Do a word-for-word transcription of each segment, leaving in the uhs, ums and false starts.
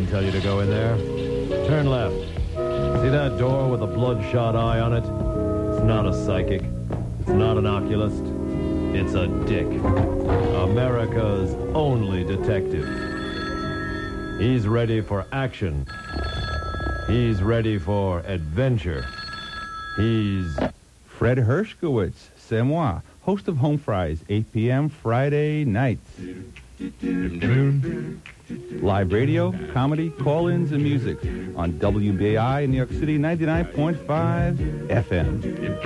didn't tell you to go in there. Turn left. See that door with a bloodshot eye on it? It's not a psychic. It's not an oculist. It's a dick. America's only detective. He's ready for action. He's ready for adventure. He's Fred Hershkowitz, c'est moi, host of Home Fries, eight p.m. Friday nights. Live radio, comedy, call-ins, and music on W B A I in New York City, ninety-nine point five F M.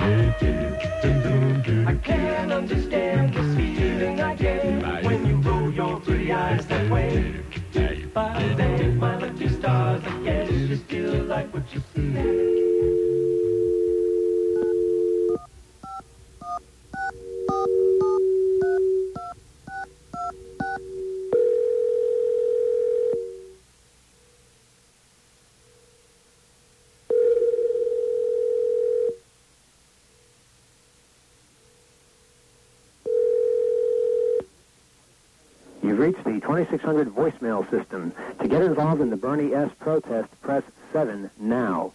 I can't understand this feeling I get when you roll your pretty eyes that way. If I thank my lucky stars, I guess you still like what you see. You've reached the twenty-six hundred voicemail system. To get involved in the Bernie S. protest, press seven now.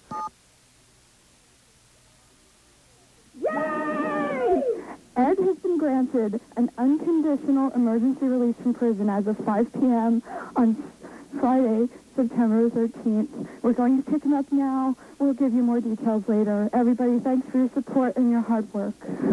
Yay! Ed has been granted an unconditional emergency release from prison as of five p.m. on Friday, September thirteenth. We're going to pick him up now. We'll give you more details later. Everybody, thanks for your support and your hard work.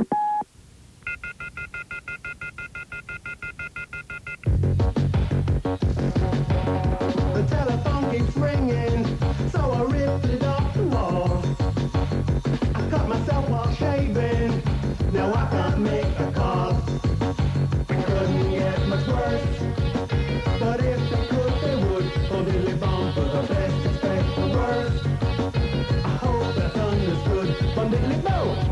The telephone keeps ringing, so I ripped it off the wall. I cut myself while shaving, now I can't make a call. It couldn't get much worse, but if they could, they would. Oh, diddly bum for the best, expect the worst. I hope that's understood. Bum diddly bo.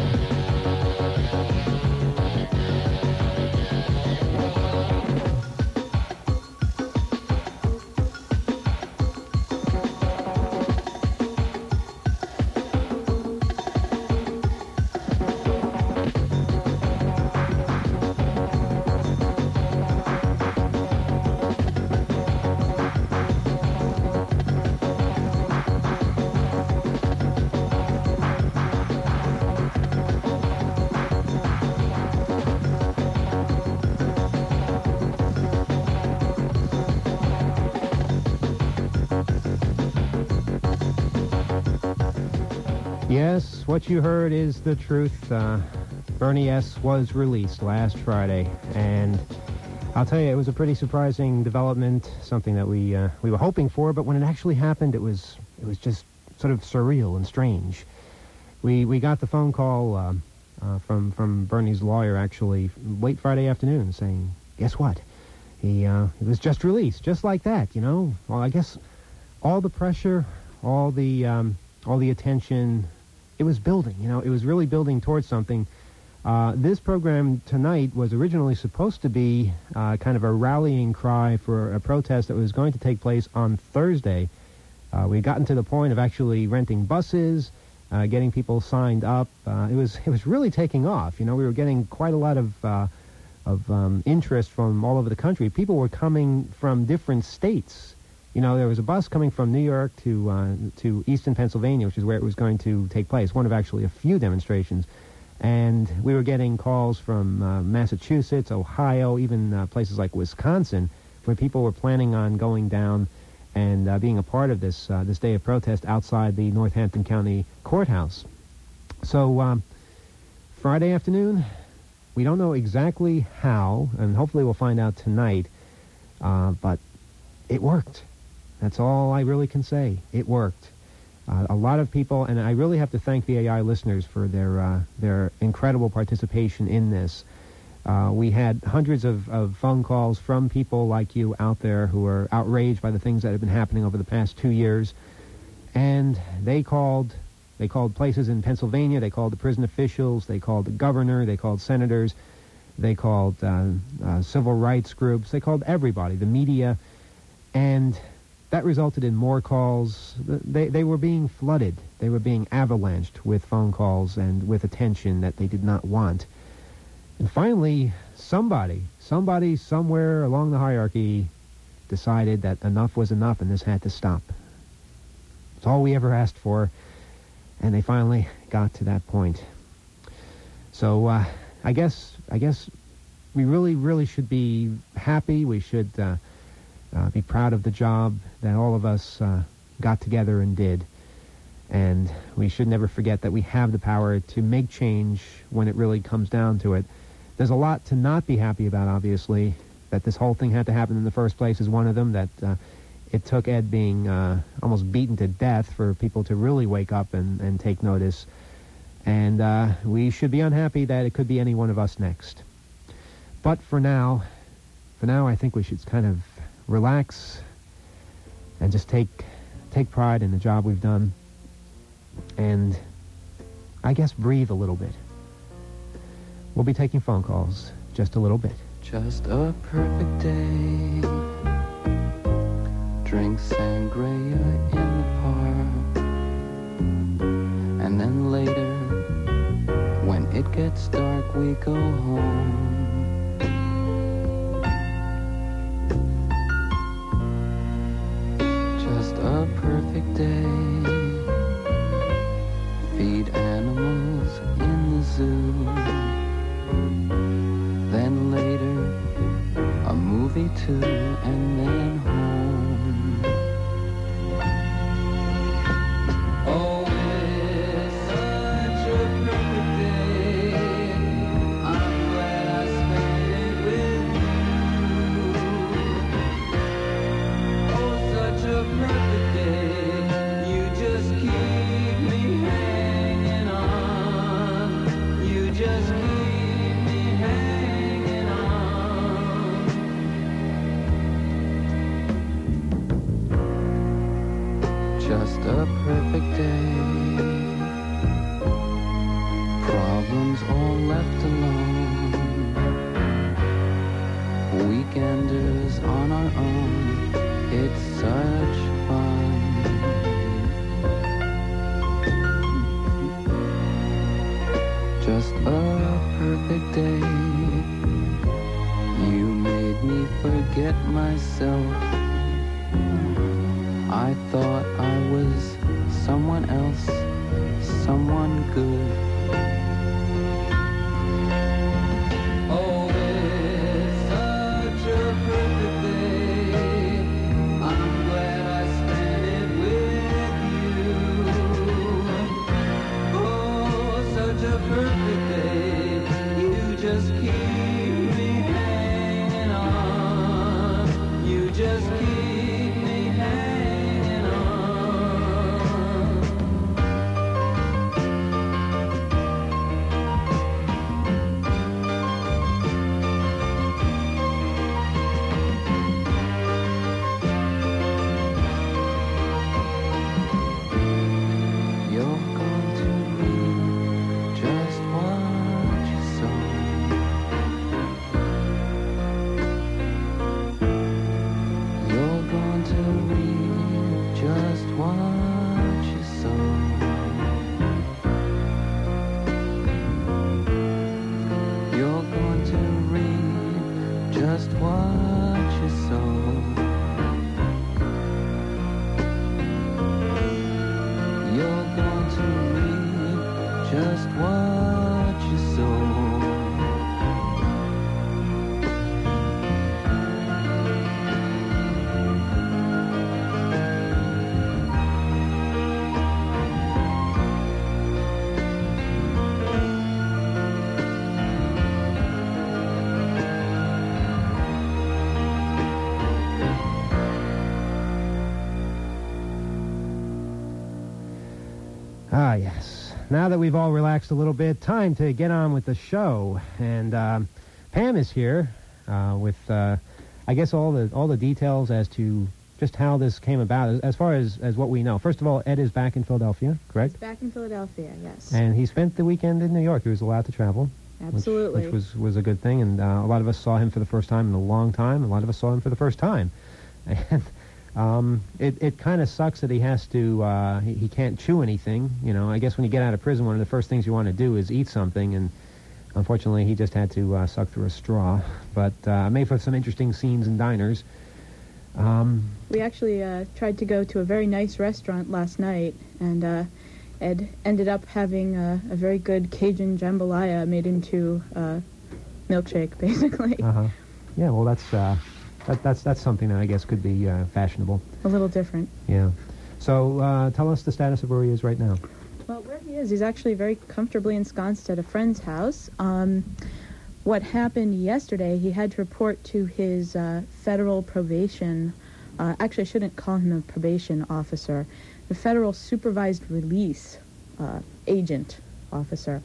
Yes, what you heard is the truth. Uh, Bernie S. was released last Friday, and I'll tell you, it was a pretty surprising development, something that we uh, we were hoping for, but when it actually happened, it was it was just sort of surreal and strange. We we got the phone call uh, uh, from from Bernie's lawyer actually late Friday afternoon, saying, "Guess what? He uh, he was just released, just like that." You know, well, I guess all the pressure, all the um, all the attention. It was building, you know, it was really building towards something. Uh, this program tonight was originally supposed to be uh, kind of a rallying cry for a protest that was going to take place on Thursday. Uh, we had gotten to the point of actually renting buses, uh, getting people signed up. Uh, it was it was really taking off. You know, we were getting quite a lot of uh, of um, interest from all over the country. People were coming from different states. You know, there was a bus coming from New York to uh, to Easton, Pennsylvania, which is where it was going to take place, one of actually a few demonstrations. And we were getting calls from uh, Massachusetts, Ohio, even uh, places like Wisconsin, where people were planning on going down and uh, being a part of this uh, this day of protest outside the Northampton County Courthouse. So um, Friday afternoon, we don't know exactly how, and hopefully we'll find out tonight, uh, but it worked. That's all I really can say. It worked. Uh, a lot of people, and I really have to thank V A I listeners for their uh, their incredible participation in this. Uh, we had hundreds of, of phone calls from people like you out there who are outraged by the things that have been happening over the past two years. And they called, they called places in Pennsylvania, they called the prison officials, they called the governor, they called senators, they called uh, uh, civil rights groups, they called everybody, the media. And that resulted in more calls. They they were being flooded. They were being avalanched with phone calls and with attention that they did not want. And finally, somebody, somebody somewhere along the hierarchy decided that enough was enough and this had to stop. It's all we ever asked for, and they finally got to that point. So uh, I guess I guess we really, really should be happy. We should uh, uh, be proud of the job that all of us uh, got together and did. And we should never forget that we have the power to make change when it really comes down to it. There's a lot to not be happy about, obviously. That this whole thing had to happen in the first place is one of them. That uh, it took Ed being uh, almost beaten to death for people to really wake up and, and take notice. And uh, we should be unhappy that it could be any one of us next. But for now, for now, I think we should kind of relax and just take take pride in the job we've done. And I guess breathe a little bit. We'll be taking phone calls just a little bit. Just a perfect day. Drink sangria in the park. And then later, when it gets dark, we go home. Just a perfect day. Feed animals in the zoo. Then later, a movie too, and then home. Oh, it's such a perfect day. I'm glad I spent it with you. Oh, such a perfect day. You just keep me hanging on. You just keep just a perfect day. Problems all left alone. Weekenders on our own. It's such fun. Just a perfect day. You made me forget myself. I thought I was someone else, someone good. Oh, it's such a perfect day. I'm glad I spent it with you. Oh, such a perfect day. You just keep me hanging on. You just keep Ah, yes. Now that we've all relaxed a little bit, time to get on with the show. And um, Pam is here uh, with, uh, I guess, all the all the details as to just how this came about, as, as far as, as what we know. First of all, Ed is back in Philadelphia, correct? He's back in Philadelphia, yes. And he spent the weekend in New York. He was allowed to travel. Absolutely. Which, which was, was a good thing. And uh, a lot of us saw him for the first time in a long time. A lot of us saw him for the first time. And Um, it it kind of sucks that he has to, uh, he, he can't chew anything. You know, I guess when you get out of prison, one of the first things you want to do is eat something, and unfortunately he just had to uh, suck through a straw. But uh, made for some interesting scenes in diners. Um, We actually uh, tried to go to a very nice restaurant last night, and uh, Ed ended up having uh, a very good Cajun jambalaya made into uh, milkshake, basically. uh-huh. Yeah, well, that's, uh, that, that's, that's something that I guess could be uh, fashionable. A little different. Yeah. So uh, tell us the status of where he is right now. Well, where he is, he's actually very comfortably ensconced at a friend's house. Um, what happened yesterday, he had to report to his uh, federal probation. Uh, actually, I shouldn't call him a probation officer. The federal supervised release uh, agent officer.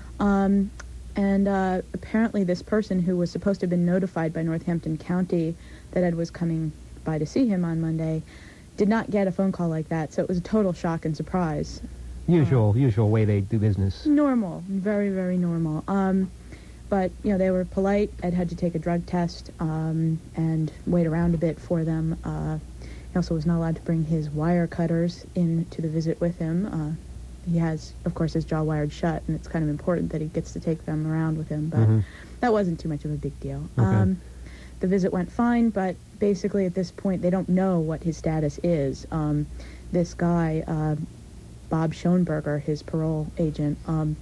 Um, and uh, apparently this person who was supposed to have been notified by Northampton County that Ed was coming by to see him on Monday did not get a phone call like that, so it was a total shock and surprise. Usual, uh, usual way they do business. Normal, very, very normal. Um, but, you know, they were polite. Ed had to take a drug test um, and wait around a bit for them. Uh, he also was not allowed to bring his wire cutters in to the visit with him. Uh, he has, of course, his jaw wired shut, and it's kind of important that he gets to take them around with him, but Mhm. that wasn't too much of a big deal. Okay. Um, the visit went fine, but basically at this point they don't know what his status is. Um, this guy, uh, Bob Schoenberger, his parole agent, um,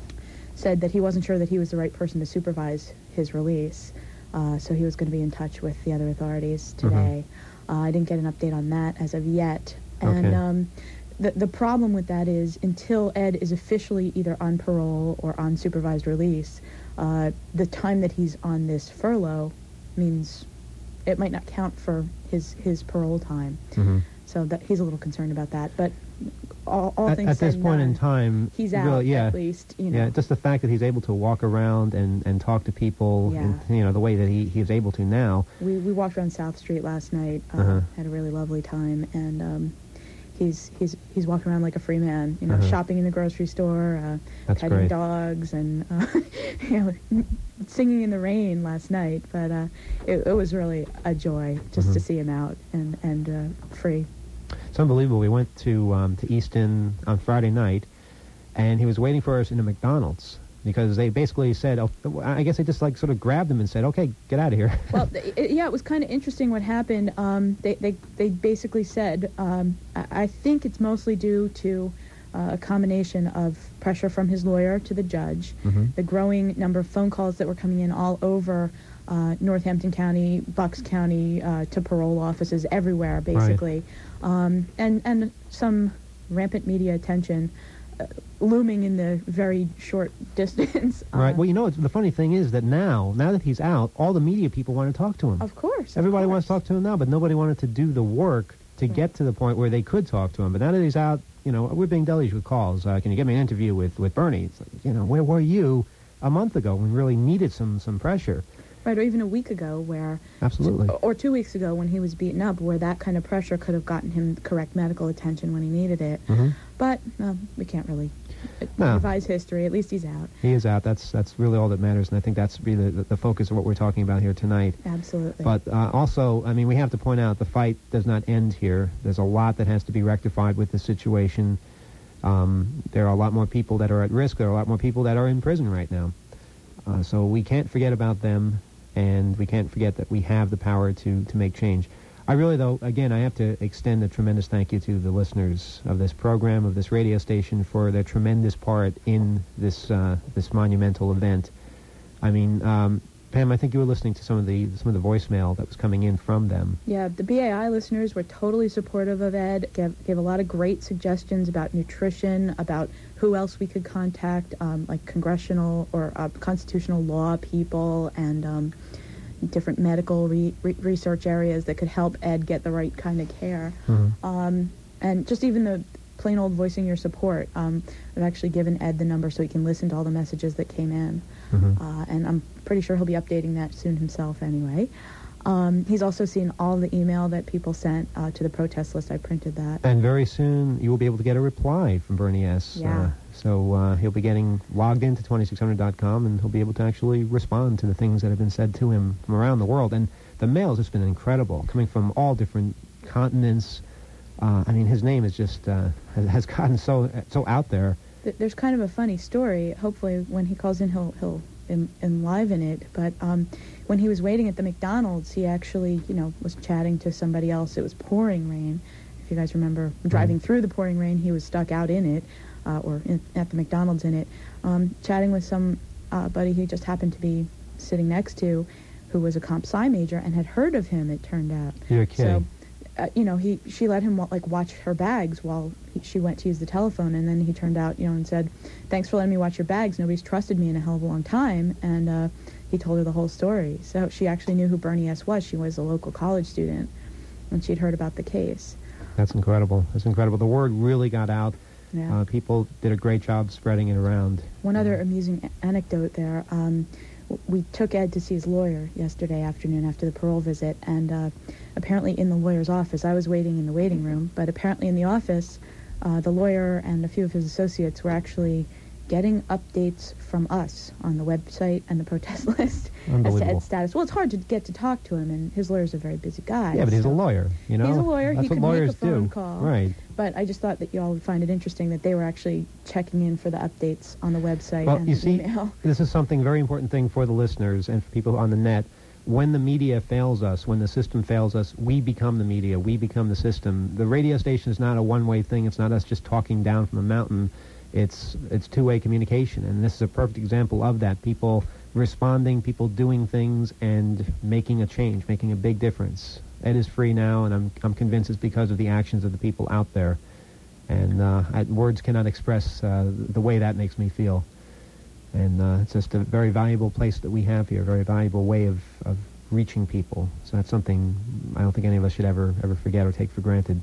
said that he wasn't sure that he was the right person to supervise his release, uh, so he was going to be in touch with the other authorities today. Uh, I didn't get an update on that as of yet. And Okay. um, the, the problem with that is until Ed is officially either on parole or on supervised release, uh, the time that he's on this furlough means it might not count for his, his parole time. Mhm. So that he's a little concerned about that. But all, all At, things at said this and point in done, time, he's out really, yeah, at least. You know. yeah, just the fact that he's able to walk around and, and talk to people, Yeah. and, you know, the way that he, he is able to now. We we walked around South Street last night. Uh, Uh-huh. Had a really lovely time, and um, he's he's he's walking around like a free man. You know, Uh-huh. shopping in the grocery store, uh, That's petting great. dogs, and uh, you know, singing in the rain last night. But uh, it, it was really a joy just Mhm. to see him out and and uh, free. It's unbelievable. We went to um, to Easton on Friday night, and he was waiting for us in a McDonald's because they basically said, oh, I guess they just like sort of grabbed him and said, okay, get out of here. Well, th- it, yeah, it was kind of interesting what happened. Um, they, they, they basically said, um, I, I think it's mostly due to uh, a combination of pressure from his lawyer to the judge, Mhm. the growing number of phone calls that were coming in all over uh, Northampton County, Bucks County, uh, to parole offices everywhere, basically, um, and, and some rampant media attention uh, looming in the very short distance. Right. Uh, Well, you know, it's, the funny thing is that now, now that he's out, all the media people want to talk to him. Of course. of Everybody course. wants to talk to him now, but nobody wanted to do the work to Right. get to the point where they could talk to him. But now that he's out, you know, we're being deluged with calls. Uh, can you get me an interview with, with Bernie? It's like, you know, where were you a month ago when we really needed some, some pressure? Right, or even a week ago where... Absolutely. Or two weeks ago when he was beaten up, where that kind of pressure could have gotten him correct medical attention when he needed it. Mhm. But um, we can't really uh, No. revise history. At least he's out. He is out. That's that's really all that matters, and I think that's really the, the focus of what we're talking about here tonight. Absolutely. But uh, also, I mean, we have to point out the fight does not end here. There's a lot that has to be rectified with the situation. Um, there are a lot more people that are at risk. There are a lot more people that are in prison right now. Uh, so we can't forget about them, and we can't forget that we have the power to, to make change. I really, though, again, I have to extend a tremendous thank you to the listeners of this program, of this radio station, for their tremendous part in this uh, this monumental event. I mean, um, Pam, I think you were listening to some of the some of the voicemail that was coming in from them. Yeah, the B A I listeners were totally supportive of Ed, gave, gave a lot of great suggestions about nutrition, about who else we could contact, um, like congressional or uh, constitutional law people, and um, different medical re- re- research areas that could help Ed get the right kind of care. Mhm. Um, and just even the plain old voicing your support. Um, I've actually given Ed the number so he can listen to all the messages that came in. Mhm. Uh, and I'm pretty sure he'll be updating that soon himself anyway. Um, he's also seen all the email that people sent uh, to the protest list. I printed that. And very soon you will be able to get a reply from Bernie S. Yeah. Uh, so uh, he'll be getting logged into twenty-six hundred dot com, and he'll be able to actually respond to the things that have been said to him from around the world. And the mail has just been incredible, coming from all different continents. Uh, I mean, his name is just uh, has, has gotten so so out there. Th- There's kind of a funny story. Hopefully, when he calls in, he'll he'll en- enliven it. But um, when he was waiting at the McDonald's, he actually, you know, was chatting to somebody else. It was pouring rain. If you guys remember driving through the pouring rain, he was stuck out in it, uh, or in, at the McDonald's in it, um, chatting with some uh, buddy he just happened to be sitting next to, who was a comp sci major and had heard of him, it turned out. You're kidding. So, uh, you know, he she let him like watch her bags while he, she went to use the telephone, and then he turned out, you know, and said, "Thanks for letting me watch your bags. Nobody's trusted me in a hell of a long time." And uh, he told her the whole story. So she actually knew who Bernie S. was. She was a local college student, and she'd heard about the case. That's incredible. That's incredible. The word really got out. Yeah. Uh, people did a great job spreading it around. One other amusing a- anecdote there. Um, w- we took Ed to see his lawyer yesterday afternoon after the parole visit, and uh, apparently in the lawyer's office, I was waiting in the waiting room, but apparently in the office, uh, the lawyer and a few of his associates were actually getting updates from us on the website and the protest list as to Unbelievable. Ed's status. Well, it's hard to get to talk to him, and his lawyer's a very busy guy. Yeah, but he's a so- lawyer, you know? He's a lawyer. That's He what could make a lawyers phone do. call. Right. But I just thought that y'all would find it interesting that they were actually checking in for the updates on the website Well, and you the see, email. this is something very important thing for the listeners and for people on the net. When the media fails us, when the system fails us, we become the media. We become the system. The radio station is not a one-way thing. It's not us just talking down from a mountain. It's it's two-way communication, and this is a perfect example of that. People responding, people doing things, and making a change, making a big difference. Ed is free now, and I'm I'm convinced it's because of the actions of the people out there. And uh, I, words cannot express uh, the way that makes me feel. And uh, it's just a very valuable place that we have here, a very valuable way of, of reaching people. So that's something I don't think any of us should ever ever forget or take for granted.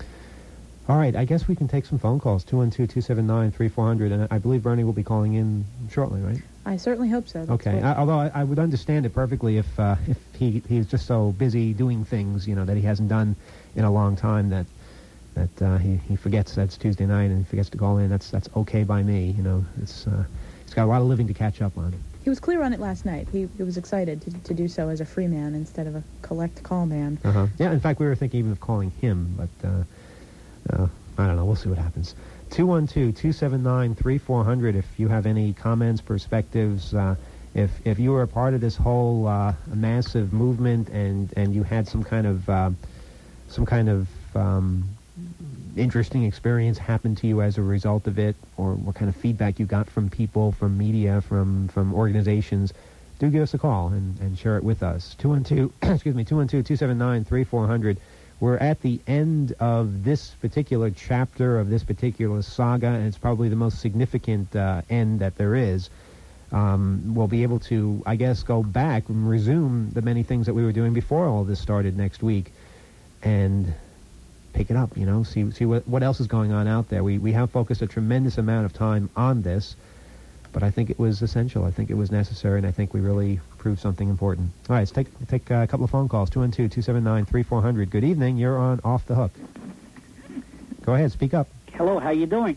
All right, I guess we can take some phone calls, two one two, two seven nine, three four zero zero, and I believe Bernie will be calling in shortly, right? I certainly hope so. That's Okay, what- I, although I, I would understand it perfectly if uh, if he he's just so busy doing things, you know, that he hasn't done in a long time that that uh, he, he forgets that's Tuesday night and he forgets to call in. That's that's okay by me, you know. It's uh, he's got a lot of living to catch up on. He was clear on it last night. He, he was excited to, to do so as a free man instead of a collect call man. Uh-huh. Yeah, in fact, we were thinking even of calling him, but uh, uh, I don't know. We'll see what happens. two one two, two seven nine, three four zero zero if you have any comments, perspectives. Uh, if if you were a part of this whole uh, massive movement and, and you had some kind of uh, some kind of um, interesting experience happen to you as a result of it, or what kind of feedback you got from people, from media, from, from organizations, do give us a call and, and share it with us. two one two, excuse me, two one two, two seven nine, three four zero zero. We're at the end of this particular chapter of this particular saga, and it's probably the most significant uh, end that there is. Um, we'll be able to, I guess, go back and resume the many things that we were doing before all this started next week, and pick it up, you know, see see what, what else is going on out there. We, we have focused a tremendous amount of time on this, but I think it was essential. I think it was necessary, and I think we really proved something important. All right, let's take, take uh, a couple of phone calls, two one two, two seven nine, three four zero zero. Good evening. You're on Off the Hook. Go ahead, speak up. Hello, how you doing?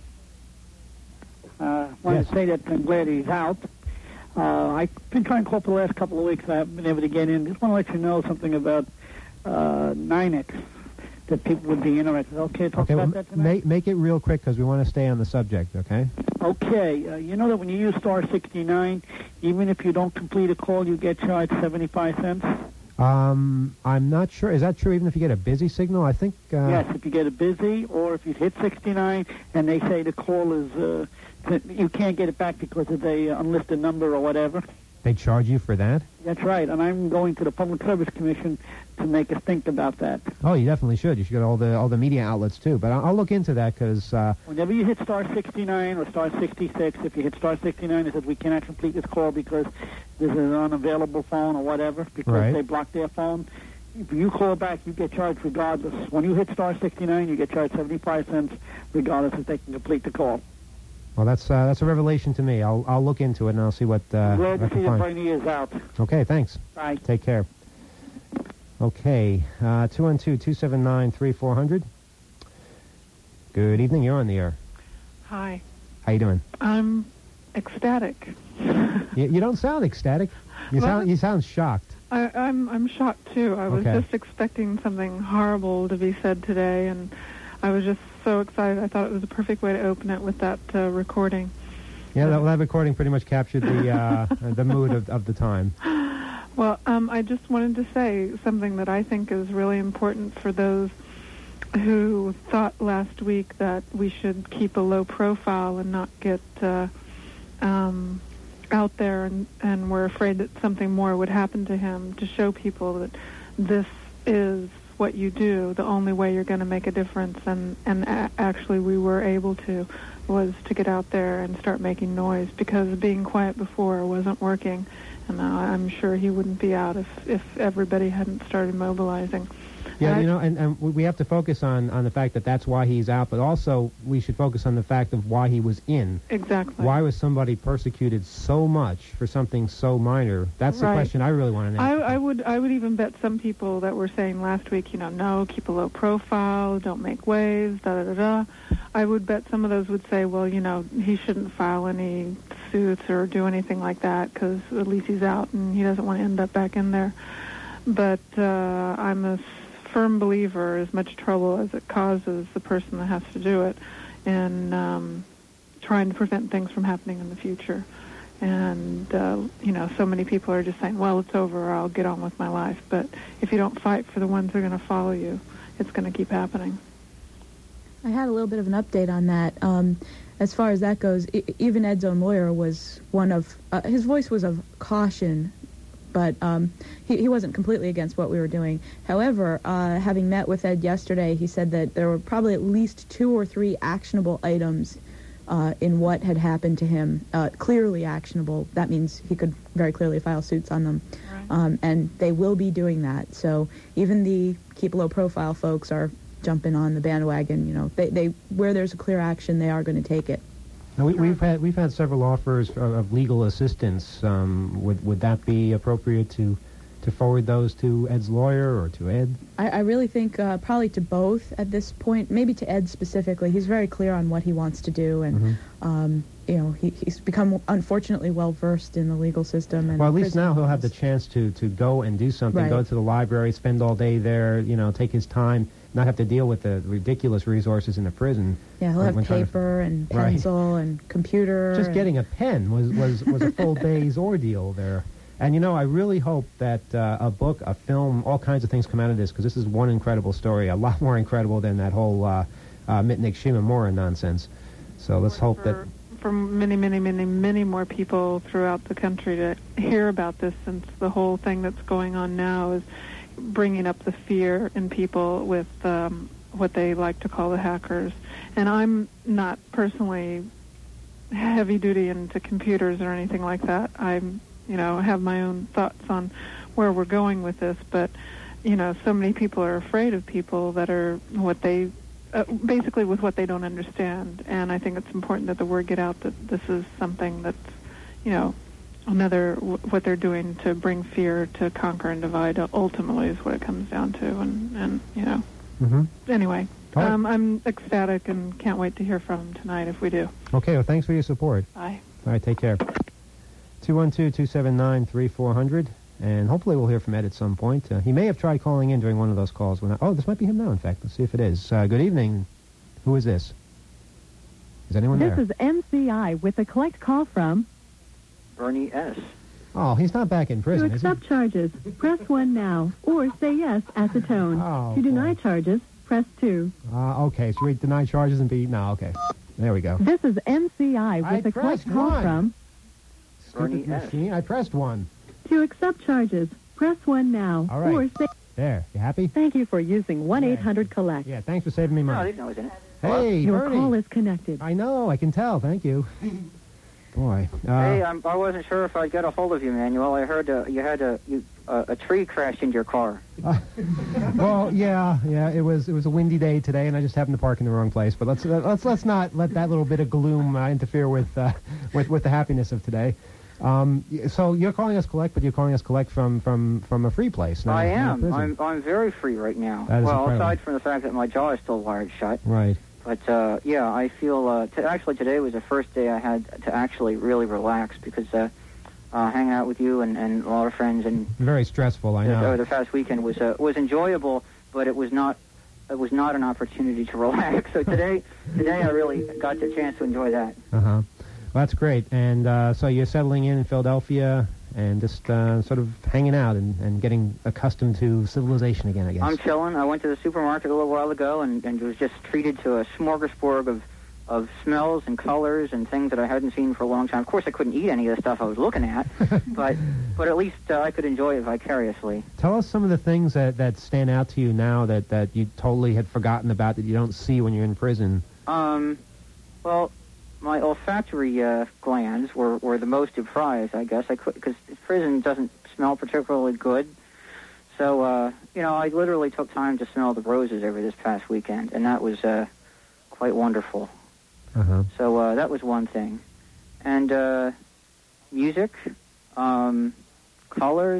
Uh, wanted Yes. to say that I'm glad he's out. Uh, I've been trying to call for the last couple of weeks. I haven't been able to get in. Just want to let you know something about uh, nine X that people would be interested. Okay, talk Okay, about well, that tonight? make, make it real quick because we want to stay on the subject, okay? Okay, uh, you know that when you use star sixty-nine, even if you don't complete a call, you get charged seventy-five cents? Um, I'm not sure. Is that true even if you get a busy signal? I think... Uh, Yes, if you get a busy, or if you hit sixty-nine and they say the call is, uh, that you can't get it back because of a unlisted number or whatever. They charge you for that? That's right, and I'm going to the Public Service Commission to make us think about that. Oh, you definitely should. You should get all the all the media outlets, too. But I'll, I'll look into that because... Uh, Whenever you hit star sixty-nine or star sixty-six, if you hit star sixty-nine, it says we cannot complete this call because there's an unavailable phone or whatever, because Right. they blocked their phone. If you call back, you get charged regardless. When you hit star sixty-nine, you get charged seventy-five cents regardless if they can complete the call. well, that's uh, that's a revelation to me. I'll I'll look into it and I'll see what uh, I'm glad what I to can see that find. Bernie is out. Okay, thanks. Bye. Take care. Okay, uh, two one two, two seven nine, three four zero zero. Good evening. You're on the air. Hi. How you doing? I'm ecstatic. You, you don't sound ecstatic. You Well, sound you sound shocked. I, I'm I'm shocked too. I was Okay. just expecting something horrible to be said today, and I was just so excited. I thought it was a perfect way to open it with that uh, recording. Yeah, that, that recording pretty much captured the uh, the mood of, of the time. Well, um, I just wanted to say something that I think is really important for those who thought last week that we should keep a low profile and not get uh, um, out there and, and were afraid that something more would happen to him, to show people that this is what you do, the only way you're going to make a difference. And, and a- actually we were able to, was to get out there and start making noise, because being quiet before wasn't working. And uh, I'm sure he wouldn't be out if, if everybody hadn't started mobilizing. Yeah, And you I- know, and, and we have to focus on, on the fact that that's why he's out, but also we should focus on the fact of why he was in. Exactly. Why was somebody persecuted so much for something so minor? That's the Right. question I really want to know. I, I would I would even bet some people that were saying last week, you know, no, keep a low profile, don't make waves, da da da da. I would bet some of those would say, well, you know, he shouldn't file any suits or do anything like that, because at least he's out and he doesn't want to end up back in there. But uh, I'm a firm believer, as much trouble as it causes the person that has to do it, in um, trying to prevent things from happening in the future. And, uh, you know, so many people are just saying, well, it's over, I'll get on with my life. But if you don't fight for the ones who are going to follow you, it's going to keep happening. I had a little bit of an update on that. Um, as far as that goes, I- even Ed's own lawyer was one of, uh, his voice was of caution, but um, he, he wasn't completely against what we were doing. However, uh, having met with Ed yesterday, he said that there were probably at least two or three actionable items uh, in what had happened to him, uh, clearly actionable. That means he could very clearly file suits on them. Right. Um, and they will be doing that. So even the keep a low profile folks are jumping on the bandwagon. You know, they, they where there's a clear action, they are going to take it. Now, we, we've had we've had several offers of, of legal assistance. Um, would would that be appropriate to to forward those to Ed's lawyer or to Ed? I, I really think uh, probably to both at this point. Maybe to Ed specifically. He's very clear on what he wants to do, and Mm-hmm. um, you know, he, he's become unfortunately well versed in the legal system. And Well, at least prison now he'll have the laws. chance to, to go and do something, Right. go to the library, spend all day there, you know, take his time, not have to deal with the ridiculous resources in the prison. Yeah, he'll when- have when trying to- paper and Right. pencil and computer. Just and- getting a pen was, was, was a full day's ordeal there. And, you know, I really hope that uh, a book, a film, all kinds of things come out of this, because this is one incredible story, a lot more incredible than that whole uh, uh, Mitnick Shimamura nonsense. So let's hope that... For, for many, many, many, many more people throughout the country to hear about this, since the whole thing that's going on now is bringing up the fear in people with um, what they like to call the hackers. And I'm not personally heavy duty into computers or anything like that. I'm, you know, have my own thoughts on where we're going with this, but, you know, so many people are afraid of people that are what they, uh, basically with what they don't understand. And I think it's important that the word get out that this is something that's, you know, another, w- what they're doing to bring fear, to conquer and divide, uh, ultimately is what it comes down to. And, and you know, Mm-hmm. anyway, All right. um, I'm ecstatic and can't wait to hear from him tonight if we do. Okay, well, thanks for your support. Bye. All right, take care. two one two, two seven nine, three four zero zero, and hopefully we'll hear from Ed at some point. Uh, he may have tried calling in during one of those calls. When I, oh, this might be him now, in fact. Let's see if it is. Uh, good evening. Who is this? Is anyone This there? is M C I with a collect call from... Bernie S. Oh, he's not back in To prison, is he? accept charges, press one now, or say yes at the tone. Oh, to boy. deny charges, press two. Uh, okay, so we deny charges and be... No, okay. There we go. This is M C I I with a collect pressed call one. from... Bernie Stupid S. machine. I pressed one. To accept charges, press one now, All right. or say... There. You happy? Thank you for using one eight hundred collect. Yeah, thanks for saving me No, I money. didn't know it was in it. Hey, Your Bernie. call is connected. I know, I can tell. Thank you. Boy. Uh, Hey, I'm, I wasn't sure if I'd get a hold of you, Manuel. I heard uh, you had a you, uh, a tree crashed into your car. Uh, well, yeah, yeah. It was it was a windy day today, and I just happened to park in the wrong place. But let's uh, let's let's not let that little bit of gloom uh, interfere with uh, with with the happiness of today. Um, y- so you're calling us collect, but you're calling us collect from from from a free place. Not, I not a am. prison. I'm I'm very free right now. That is well, incredible. aside from the fact that my jaw is still wired shut. Right. But uh, yeah, I feel uh, t- actually today was the first day I had to actually really relax because uh, uh, hanging out with you and, and a lot of friends and Very stressful. I the, know. uh, the past weekend was uh, was enjoyable, but it was not it was not an opportunity to relax. So today today I really got the chance to enjoy that. Uh huh. Well, that's great. And uh, so you're settling in in Philadelphia and just uh, sort of hanging out and, and getting accustomed to civilization again, I guess. I'm chilling. I went to the supermarket a little while ago and, and was just treated to a smorgasbord of, of smells and colors and things that I hadn't seen for a long time. Of course, I couldn't eat any of the stuff I was looking at, but but at least uh, I could enjoy it vicariously. Tell us some of the things that, that stand out to you now that, that you totally had forgotten about that you don't see when you're in prison. Um, well, my olfactory uh, glands were, were the most deprived, I guess, I could because prison doesn't smell particularly good. So, uh, you know, I literally took time to smell the roses over this past weekend, and that was uh, quite wonderful. Uh-huh. So uh, that was one thing. And uh, music, um, colors,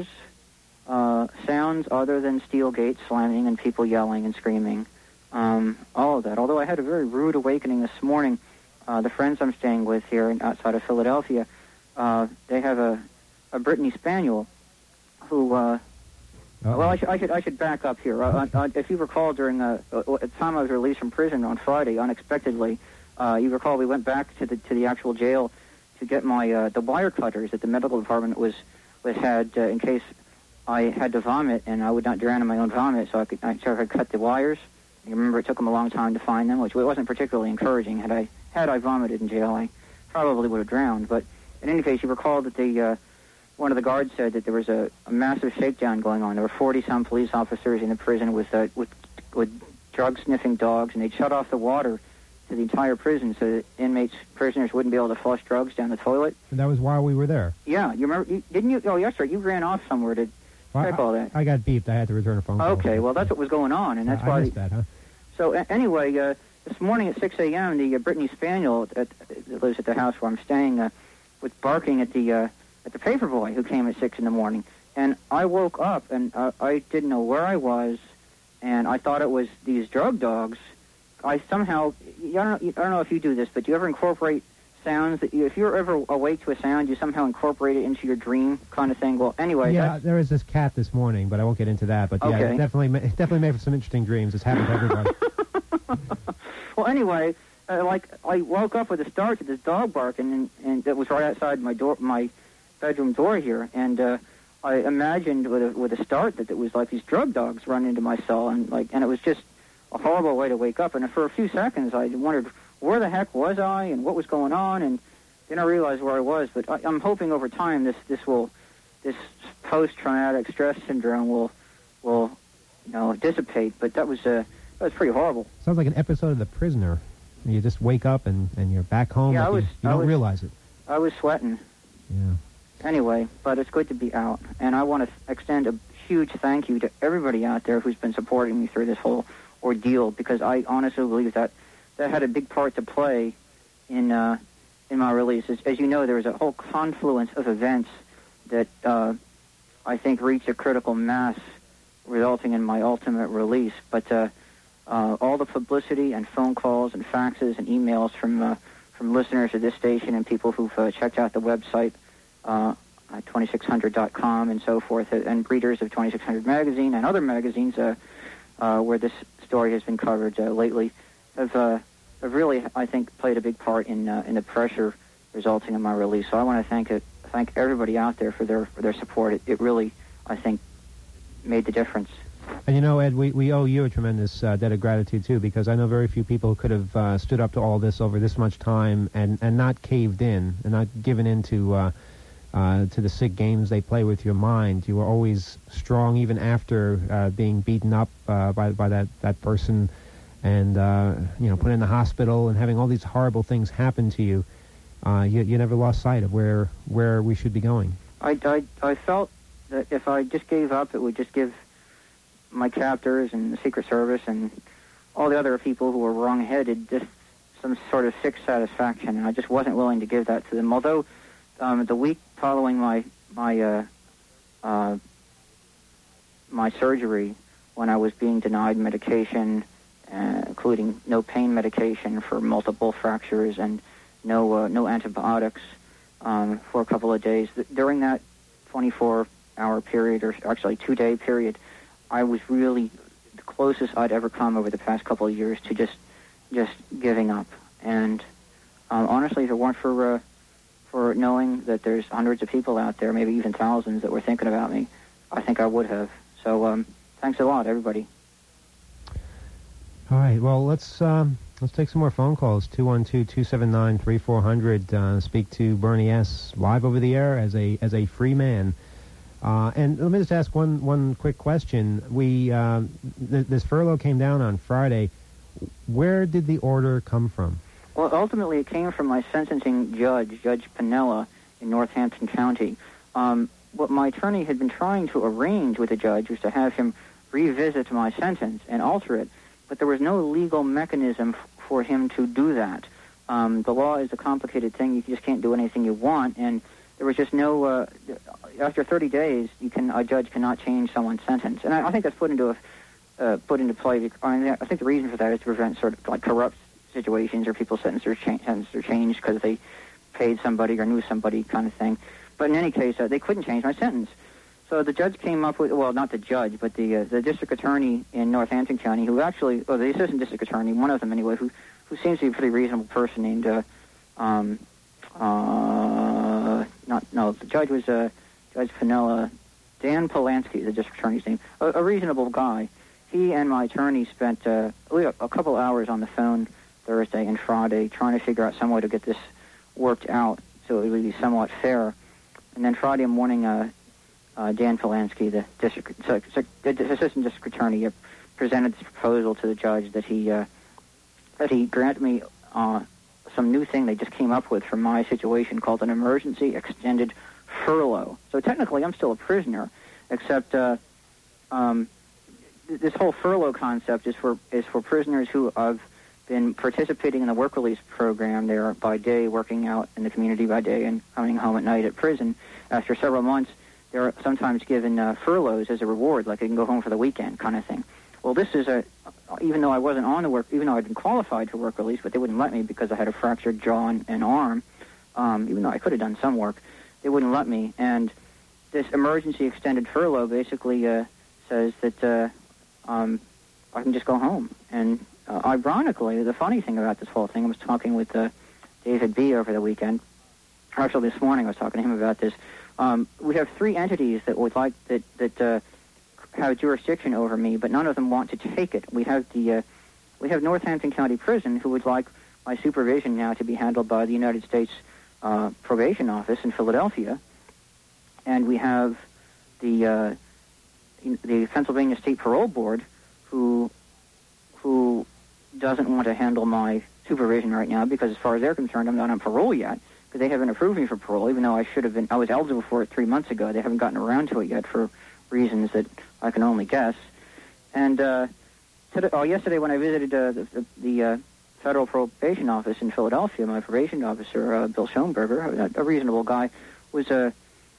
uh, sounds other than steel gates slamming and people yelling and screaming, um, all of that. Although I had a very rude awakening this morning. Uh, the friends I'm staying with here in, outside of Philadelphia, uh, they have a, a Brittany Spaniel who... Uh, well, I should, I should I should back up here. Uh, uh, if you recall, during uh, uh, at the time I was released from prison on Friday, unexpectedly, uh, you recall we went back to the to the actual jail to get my uh, the wire cutters that the medical department was was had uh, in case I had to vomit and I would not drown in my own vomit, so I could I, so I could cut the wires. You remember it took them a long time to find them, which wasn't particularly encouraging. Had I had I vomited in jail, I probably would have drowned. But in any case, you recall that the uh, one of the guards said that there was a, a massive shakedown going on. There were forty-some police officers in the prison with uh, with with drug-sniffing dogs, and they'd shut off the water to the entire prison so that inmates, prisoners wouldn't be able to flush drugs down the toilet. And that was while we were there. Yeah, you remember? You, didn't you? Oh, yes, right. You ran off somewhere to Well, check I, all that. I got beeped. I had to return a phone call. Okay, well, that's what was going on, and that's I why... missed that, huh? So a- anyway, uh, this morning at six a.m., the uh, Brittany Spaniel at, that lives at the house where I'm staying uh, was barking at the uh, at the paper boy who came at six in the morning. And I woke up, and uh, I didn't know where I was, and I thought it was these drug dogs. I somehow... I don't know, I don't know if you do this, but do you ever incorporate sounds that you... If you're ever awake to a sound, you somehow incorporate it into your dream kind of thing? Well, anyway... Yeah, that's- there was this cat this morning, but I won't get into that. But yeah, Okay. it definitely, ma- it definitely made for some interesting dreams. It's happened to everybody. Well, anyway, uh, like I woke up with a start to this dog barking, and, and that was right outside my door, my bedroom door here, and uh, I imagined with a, with a start that it was like these drug dogs running into my cell, and like, and it was just a horrible way to wake up. And for a few seconds, I wondered where the heck was I and what was going on, and then I realized where I was. But I, I'm hoping over time this this will this post-traumatic stress syndrome will will you know dissipate. But that was uh, that was pretty horrible. Sounds like an episode of The Prisoner. You just wake up and, and you're back home. Yeah, but I was- you, you I don't was- realize it. I was sweating. Yeah. Anyway, but it's good to be out, and I want to extend a huge thank you to everybody out there who's been supporting me through this whole ordeal, because I honestly believe that that had a big part to play in uh, in my release. As, as you know, there was a whole confluence of events that uh, I think reached a critical mass, resulting in my ultimate release. But uh, uh, all the publicity and phone calls and faxes and emails from uh, from listeners of this station and people who've uh, checked out the website uh, at twenty-six hundred dot com and so forth, and readers of twenty-six hundred magazine and other magazines uh, uh, where this story has been covered uh, lately, have, uh, have really, I think, played a big part in uh, in the pressure resulting in my release. So I want to thank it, thank everybody out there for their for their support. It, it really, I think, made the difference. And you know, Ed, we, we owe you a tremendous uh, debt of gratitude, too, because I know very few people could have uh, stood up to all this over this much time and, and not caved in and not given in to, uh, uh, to the sick games they play with your mind. You were always strong even after uh, being beaten up uh, by, by that, that person and, uh, you know, put in the hospital and having all these horrible things happen to you. Uh, you, you never lost sight of where, where we should be going. I, I, I felt that if I just gave up, it would just give my captors and the Secret Service and all the other people who were wrong-headed just some sort of sick satisfaction, and I just wasn't willing to give that to them. Although um, the week following my my uh, uh, my surgery, when I was being denied medication, uh, including no pain medication for multiple fractures and no uh, no antibiotics um, for a couple of days, th- during that twenty-four hour period, or actually two-day period, I was really the closest I'd ever come over the past couple of years to just just giving up. And um, honestly, if it weren't for uh, for knowing that there's hundreds of people out there, maybe even thousands, that were thinking about me, I think I would have. So um, thanks a lot, everybody. All right. Well, let's um, let's take some more phone calls. two one two, two seven nine, three four zero zero. Uh, speak to Bernie S. live over the air as a as a free man. Uh, and let me just ask one one quick question. We uh, th- this furlough came down on Friday. Where did the order come from? Well, ultimately, it came from my sentencing judge, Judge Pinella, in Northampton County. Um, what my attorney had been trying to arrange with the judge was to have him revisit my sentence and alter it, but there was no legal mechanism f- for him to do that. Um, the law is a complicated thing. You just can't do anything you want, and there was just no... Uh, after thirty days, you can a judge cannot change someone's sentence. And I, I think that's put into a, uh, put into play. Because, I mean, I think the reason for that is to prevent sort of like corrupt situations or people's sentences are, cha- sentences are changed because they paid somebody or knew somebody kind of thing. But in any case, uh, they couldn't change my sentence. So the judge came up with, well, not the judge, but the uh, the district attorney in Northampton County, who actually, or the assistant district attorney, one of them anyway, who who seems to be a pretty reasonable person named, uh, um, uh, not, no, the judge was uh, Judge Pinella, Dan Polanski, the district attorney's name, a, a reasonable guy. He and my attorney spent uh, a, a couple hours on the phone Thursday and Friday trying to figure out some way to get this worked out so it would be somewhat fair. And then Friday morning, uh, uh, Dan Polanski, the district, so, so, the assistant district attorney, uh, presented this proposal to the judge that he uh, that he grant me uh, some new thing they just came up with for my situation called an emergency extended furlough. So technically, I'm still a prisoner, except uh, um, th- this whole furlough concept is for is for prisoners who have been participating in the work release program. They're by day working out in the community by day and coming home at night at prison. After several months, they're sometimes given uh, furloughs as a reward, like they can go home for the weekend kind of thing. Well, this is a, even though I wasn't on the work, even though I'd been qualified for work release, but they wouldn't let me because I had a fractured jaw and, and arm, um, even though I could have done some work, they wouldn't let me. And this emergency extended furlough basically uh, says that uh, um, I can just go home. And uh, ironically, the funny thing about this whole thing, I was talking with uh, David B. over the weekend, or actually this morning I was talking to him about this. Um, we have three entities that would like, that, that uh, have jurisdiction over me, but none of them want to take it. We have the uh, we have Northampton County Prison, who would like my supervision now to be handled by the United States uh, Probation Office in Philadelphia, and we have the uh, the Pennsylvania State Parole Board, who who doesn't want to handle my supervision right now because, as far as they're concerned, I'm not on parole yet because they haven't approved me for parole, even though I should have been. I was eligible for it three months ago. They haven't gotten around to it yet for reasons that I can only guess. And uh, today, oh, yesterday when I visited uh, the, the, the uh, Federal Probation Office in Philadelphia, my probation officer, uh, Bill Schoenberger, a, a reasonable guy, was uh,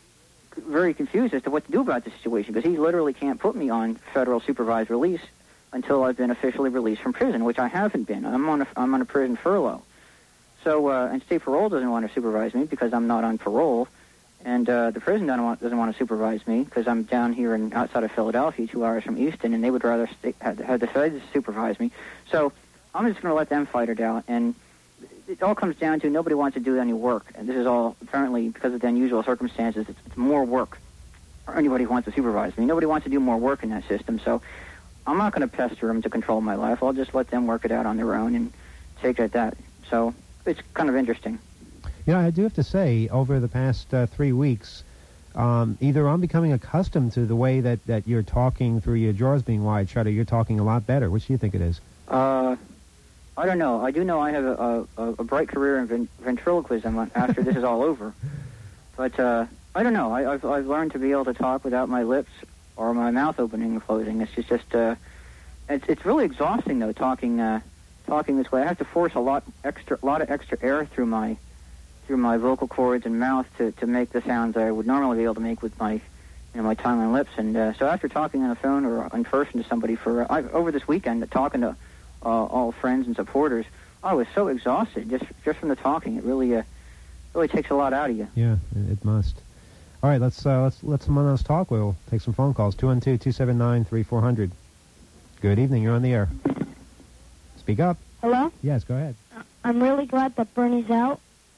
very confused as to what to do about the situation because he literally can't put me on federal supervised release until I've been officially released from prison, which I haven't been. I'm on a, I'm on a prison furlough. So, uh, and state parole doesn't want to supervise me because I'm not on parole. And uh, the prison doesn't want, doesn't want to supervise me because I'm down here in outside of Philadelphia, two hours from Easton, and they would rather stay, have, have the feds supervise me. So I'm just going to let them fight it out. And it all comes down to nobody wants to do any work. And this is all apparently because of the unusual circumstances. It's, it's more work for anybody who wants to supervise me. Nobody wants to do more work in that system. So I'm not going to pester them to control my life. I'll just let them work it out on their own and take it at that. So it's kind of interesting. You know, I do have to say, over the past uh, three weeks, um, either I'm becoming accustomed to the way that, that you're talking through your jaws being wide shut, or you're talking a lot better. Which do you think it is? Uh, I don't know. I do know I have a, a, a bright career in ven- ventriloquism after this is all over. But uh, I don't know. I, I've, I've learned to be able to talk without my lips or my mouth opening and closing. It's just, just uh, it's, it's really exhausting, though, talking uh, talking this way. I have to force a lot extra, lot of extra air through my through my vocal cords and mouth to, to make the sounds I would normally be able to make with my, you know, my tongue and lips. And uh, so after talking on the phone or in person to somebody for, uh, I, over this weekend, talking to uh, all friends and supporters, I was so exhausted just just from the talking. It really uh, really takes a lot out of you. Yeah, it must. All right, let's uh, let's let someone else talk. We'll take some phone calls. two one two, two seven nine, three four zero zero. Good evening. You're on the air. Speak up. Hello? Yes, go ahead. I'm really glad that Bernie's out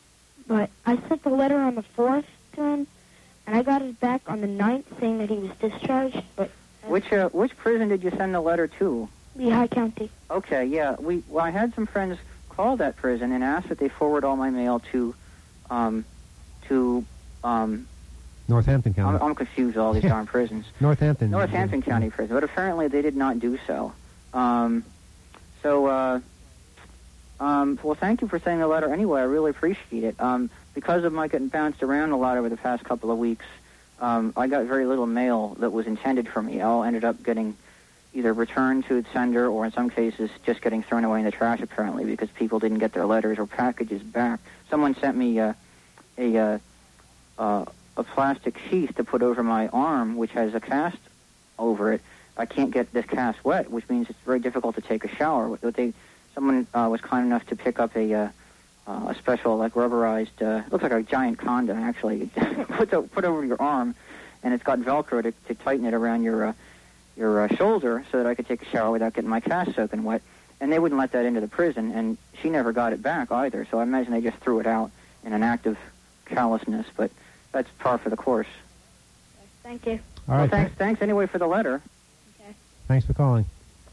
But I sent the letter on the fourth to him, and I got it back on the ninth saying that he was discharged. But Which uh, which prison did you send the letter to? Lehigh County. Okay, yeah. We well, I had some friends call that prison and ask that they forward all my mail to, um, to, um, Northampton County. I'm, I'm confused with all these darn prisons. Northampton. Northampton County Prison, but apparently they did not do so. Um, so, uh, um, well, thank you for sending the letter anyway. I really appreciate it. Um, because of my getting bounced around a lot over the past couple of weeks, um, I got very little mail that was intended for me. I all ended up getting either returned to its sender or in some cases just getting thrown away in the trash apparently because people didn't get their letters or packages back. Someone sent me uh, a uh, uh, a plastic sheath to put over my arm which has a cast over it. I can't get this cast wet, which means it's very difficult to take a shower. What they, someone uh, was kind enough to pick up a uh, uh, a special like rubberized, uh, looks like a giant condom actually, put the, put over your arm, and it's got Velcro to, to tighten it around your uh, your uh, shoulder so that I could take a shower without getting my cast soaking wet. And they wouldn't let that into the prison, and she never got it back either. So I imagine they just threw it out in an act of callousness, but that's par for the course. Thank you. All right. Well, thanks, thanks anyway for the letter. Thanks for calling.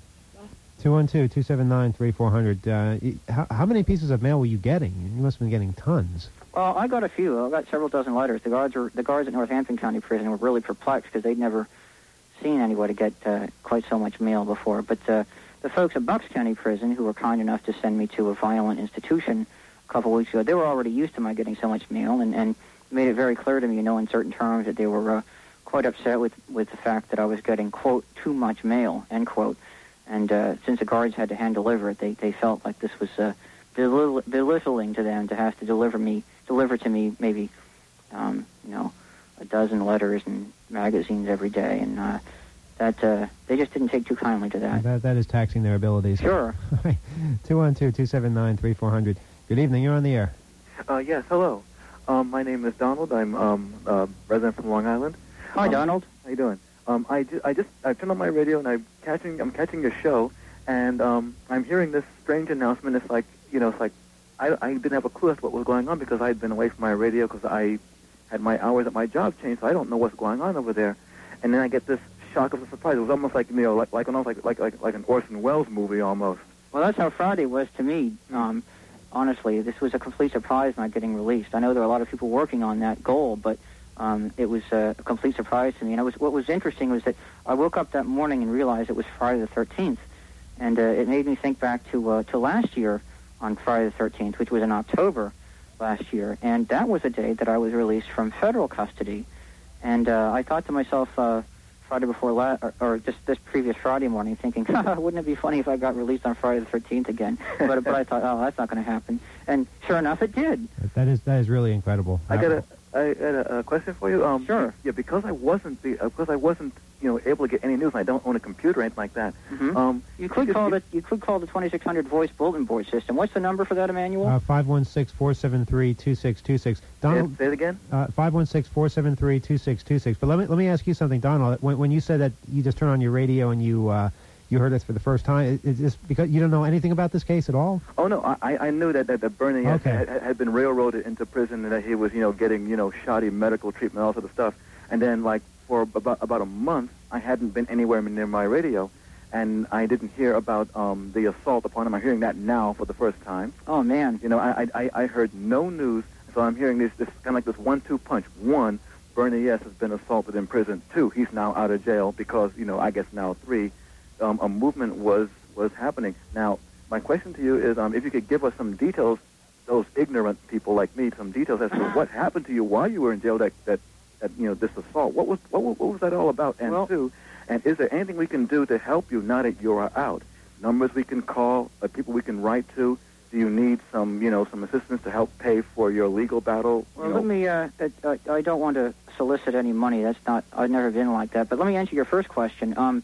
two one two, two seven nine, three four zero zero. Uh, y- how, how many pieces of mail were you getting? You must have been getting tons. Well, I got a few. I got several dozen letters. The guards were the guards at Northampton County Prison were really perplexed because they'd never seen anybody get uh, quite so much mail before. But uh, the folks at Bucks County Prison, who were kind enough to send me to a violent institution a couple weeks ago, they were already used to my getting so much mail and, and made it very clear to me, you know, in certain terms that they were uh, quite upset with, with the fact that I was getting, quote, too much mail, end quote. And uh, since the guards had to hand deliver it, they, they felt like this was uh, belittle- belittling to them to have to deliver me, deliver to me maybe, um, you know, a dozen letters and magazines every day, and uh, that uh, they just didn't take too kindly to that. That that is taxing their abilities. Sure. two one two, two seven nine, three four zero zero. Good evening. You're on the air. Uh, yes, hello. Um, my name is Donald. I'm um, a resident from Long Island. Hi, um, Donald. How you doing? Um, I, ju- I just I turned on my radio and I'm catching I'm catching your show, and um, I'm hearing this strange announcement. It's like you know, it's like I, I didn't have a clue as to what was going on because I had been away from my radio because I had my hours at my job changed, so I don't know what's going on over there. And then I get this shock of a surprise. It was almost like you know, like like almost like like like, like an Orson Welles movie almost. Well, that's how Friday was to me. Um, honestly, this was a complete surprise not getting released. I know there are a lot of people working on that goal, but um, it was uh, a complete surprise to me. And I was, what was interesting was that I woke up that morning and realized it was Friday the thirteenth, and uh, it made me think back to uh, to last year on Friday the thirteenth, which was in October last year, and that was a day that I was released from federal custody. And uh, I thought to myself uh, Friday before la- or, or just this previous Friday morning, thinking, wouldn't it be funny if I got released on Friday the thirteenth again? But but I thought, oh, that's not going to happen. And sure enough, it did. That is that is really incredible. I got a I had a, a question for you. Um, sure. Yeah, because I wasn't the uh, because I wasn't you know able to get any news, and I don't own a computer or anything like that. Mm-hmm. Um, you could call it you could call the twenty-six hundred voice bulletin board system. What's the number for that, Emmanuel? Uh, five one six, four seven three, two six two six. Donald, say it again. Uh, five one six, four seven three, two six two six. But let me let me ask you something, Donald. When, when you said that you just turned on your radio and you uh, you heard us for the first time, is this because you don't know anything about this case at all? Oh no, I I knew that that, that Bernie Okay. had, had been railroaded into prison and that he was you know getting you know shoddy medical treatment, all sort of stuff. And then like for about about a month, I hadn't been anywhere near my radio, and I didn't hear about um, the assault upon him. I'm hearing that now for the first time. Oh man, you know I I, I heard no news, so I'm hearing this this kind of like this one-two punch. One, Bernie S has been assaulted in prison. Two, he's now out of jail because you know I guess now three. Um, a movement was was happening. Now, my question to you is, um, if you could give us some details, those ignorant people like me, some details as to what happened to you while you were in jail. That that, that you know this assault. What was what, what was that all about? And well, two, and is there anything we can do to help you now that you're out? Numbers we can call, uh, people we can write to. Do you need some you know some assistance to help pay for your legal battle? Well, you know? let me. Uh, uh, I don't want to solicit any money. That's not. I've never been like that. But let me answer your first question. Um.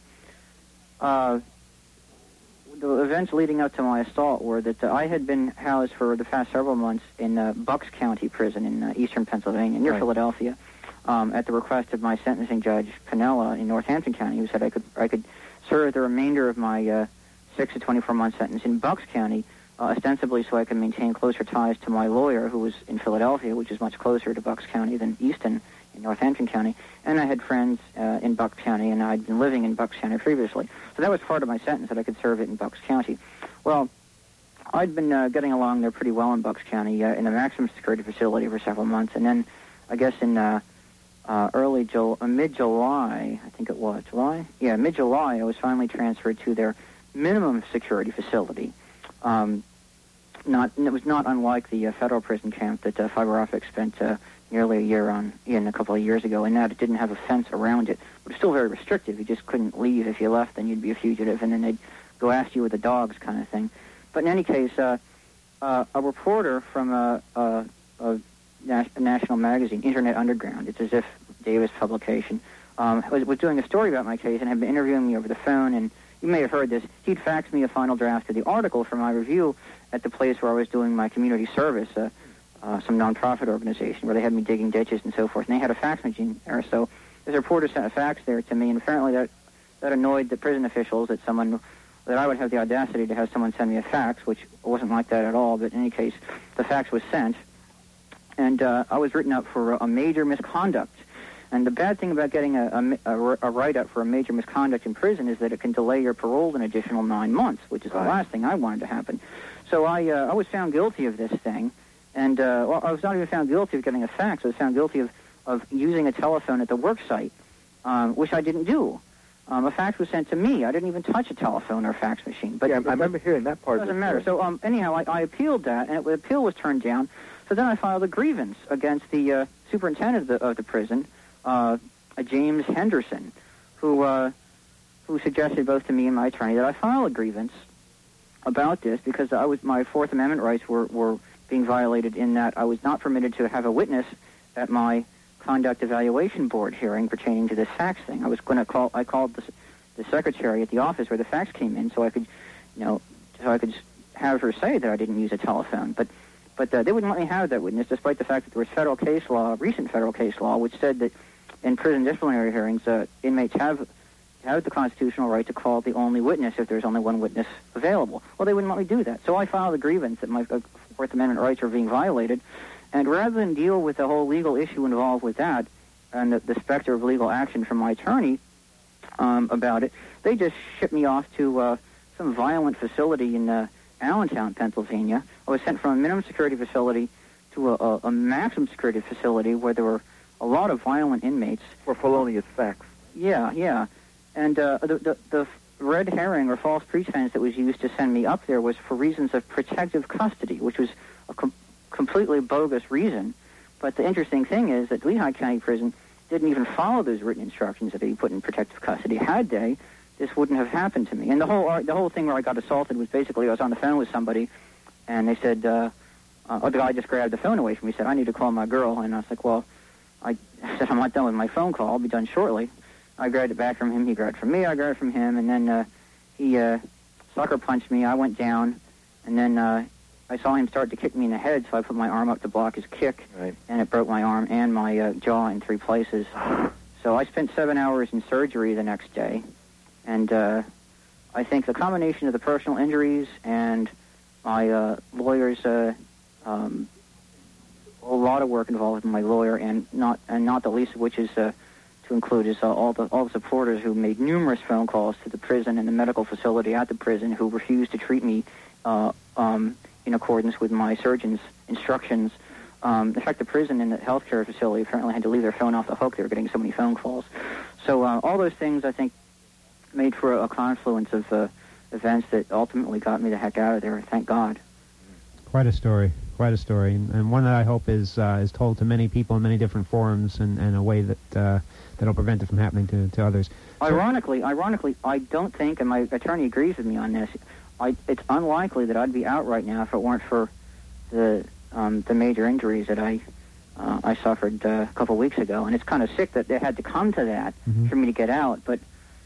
Uh, the events leading up to my assault were that uh, I had been housed for the past several months in uh, Bucks County Prison in uh, eastern Pennsylvania, near Right. Philadelphia, um, at the request of my sentencing judge, Pinella, in Northampton County, who said I could I could serve the remainder of my uh, six to twenty-four month sentence in Bucks County uh, ostensibly so I could maintain closer ties to my lawyer, who was in Philadelphia, which is much closer to Bucks County than Easton in Northampton County. And I had friends uh, in Bucks County, and I'd been living in Bucks County previously. So that was part of my sentence, that I could serve it in Bucks County. Well, I'd been uh, getting along there pretty well in Bucks County uh, in a maximum security facility for several months, and then I guess in uh, uh, early July, uh, mid-July, I think it was July, yeah, mid-July, I was finally transferred to their minimum security facility. Um, not it was not unlike the uh, federal prison camp that uh, Fiber Optics spent uh, nearly a year on in a couple of years ago, in that it didn't have a fence around it. But it's still very restrictive. You just couldn't leave. If you left, then you'd be a fugitive, and then they'd go after you with the dogs, kind of thing. But in any case, uh, uh, a reporter from a, a, a, nas- a national magazine, Internet Underground, it's as if Davis publication, um, was, was doing a story about my case and had been interviewing me over the phone. And you may have heard this. He'd faxed me a final draft of the article for my review at the place where I was doing my community service, uh, uh, some nonprofit organization where they had me digging ditches and so forth. And they had a fax machine there. So this reporter sent a fax there to me, and apparently that, that annoyed the prison officials that someone... that I would have the audacity to have someone send me a fax, which wasn't like that at all. But in any case, the fax was sent, and uh, I was written up for a major misconduct. And the bad thing about getting a, a, a, a write-up for a major misconduct in prison is that it can delay your parole an additional nine months, which is the last thing I wanted to happen. So I, uh, I was found guilty of this thing, and uh, well, I was not even found guilty of getting a fax. I was found guilty of, of using a telephone at the work site, um, which I didn't do. Um, a fax was sent to me. I didn't even touch a telephone or a fax machine. But yeah, I remember hearing that part. It doesn't matter. So um, anyhow, I, I appealed that, and it, the appeal was turned down. So then I filed a grievance against the uh, superintendent of the, of the prison, uh, uh, James Henderson, who uh, who suggested both to me and my attorney that I file a grievance about this because I was my Fourth Amendment rights were, were being violated in that I was not permitted to have a witness at my conduct evaluation board hearing pertaining to this fax thing. I was going to call. I called the, the secretary at the office where the fax came in, so I could, you know, so I could have her say that I didn't use a telephone. But, but uh, they wouldn't let me have that witness, despite the fact that there was federal case law, recent federal case law, which said that in prison disciplinary hearings, uh, inmates have have the constitutional right to call the only witness if there's only one witness available. Well, they wouldn't let me do that, so I filed a grievance that my uh, Fourth Amendment rights are being violated. And rather than deal with the whole legal issue involved with that and the, the specter of legal action from my attorney um, about it, they just shipped me off to uh, some violent facility in uh, Allentown, Pennsylvania. I was sent from a minimum security facility to a, a, a maximum security facility where there were a lot of violent inmates. For felonious facts. Yeah, yeah. And uh, the, the, the red herring or false pretense that was used to send me up there was for reasons of protective custody, which was a com- completely bogus reason. But the interesting thing is that Lehigh County Prison didn't even follow those written instructions that they put in protective custody. Had they, this wouldn't have happened to me. And the whole uh, the whole thing where I got assaulted was basically I was on the phone with somebody, and they said, uh, uh, oh, the guy just grabbed the phone away from me. He said, I need to call my girl. And I was like, well, I said, I'm not done with my phone call. I'll be done shortly. I grabbed it back from him. He grabbed it from me. I grabbed it from him. And then uh, he uh, sucker punched me. I went down. And then uh, I saw him start to kick me in the head, so I put my arm up to block his kick. Right. And it broke my arm and my uh, jaw in three places. So I spent seven hours in surgery the next day. And uh, I think the combination of the personal injuries and my uh, lawyer's uh, um, a lot of work involved with my lawyer, and not and not the least of which is uh, to include is uh, all the all the supporters who made numerous phone calls to the prison and the medical facility at the prison who refused to treat me uh, um, in accordance with my surgeon's instructions. Um, in fact, the prison and the healthcare facility apparently had to leave their phone off the hook. They were getting so many phone calls. So uh, all those things, I think, made for a, a confluence of uh, events that ultimately got me the heck out of there. Thank God. Quite a story. Quite a story, and one that I hope is uh, is told to many people in many different forums, and, and a way that uh, that'll prevent it from happening to, to others. Ironically, ironically, I don't think, and my attorney agrees with me on this, I, it's unlikely that I'd be out right now if it weren't for the um, the major injuries that I uh, I suffered uh, a couple weeks ago, and it's kind of sick that they had to come to that mm-hmm. for me to get out, but.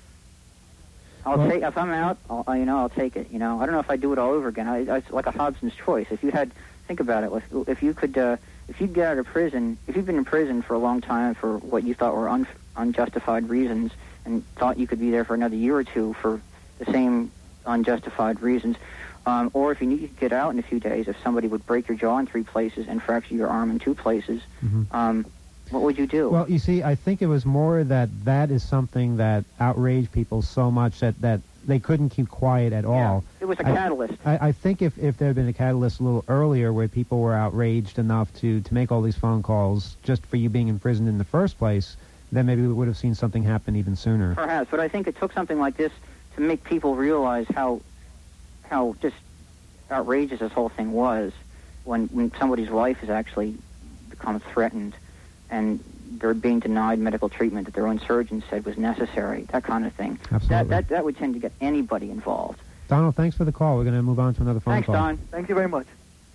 I'll well, take if I'm out, I'll, you know, I'll take it. You know, I don't know if I'd do it all over again. I, I, it's like a Hobson's choice. If you had, think about it. If, if you could, uh, if you'd get out of prison, if you've been in prison for a long time for what you thought were un, unjustified reasons, and thought you could be there for another year or two for the same unjustified reasons, Um, or if you need to get out in a few days, if somebody would break your jaw in three places and fracture your arm in two places, Mm-hmm. um, what would you do? Well, you see, I think it was more that that is something that outraged people so much that, that they couldn't keep quiet at all. It was a I- catalyst. I, I think if, if there had been a catalyst a little earlier where people were outraged enough to, to make all these phone calls just for you being imprisoned in the first place, then maybe we would have seen something happen even sooner. Perhaps, but I think it took something like this to make people realize how how just outrageous this whole thing was when, when somebody's life has actually become threatened and they're being denied medical treatment that their own surgeon said was necessary, that kind of thing. Absolutely. That, that, that would tend to get anybody involved. Donald, thanks for the call. We're going to move on to another phone Thanks, call. Don. Thank you very much.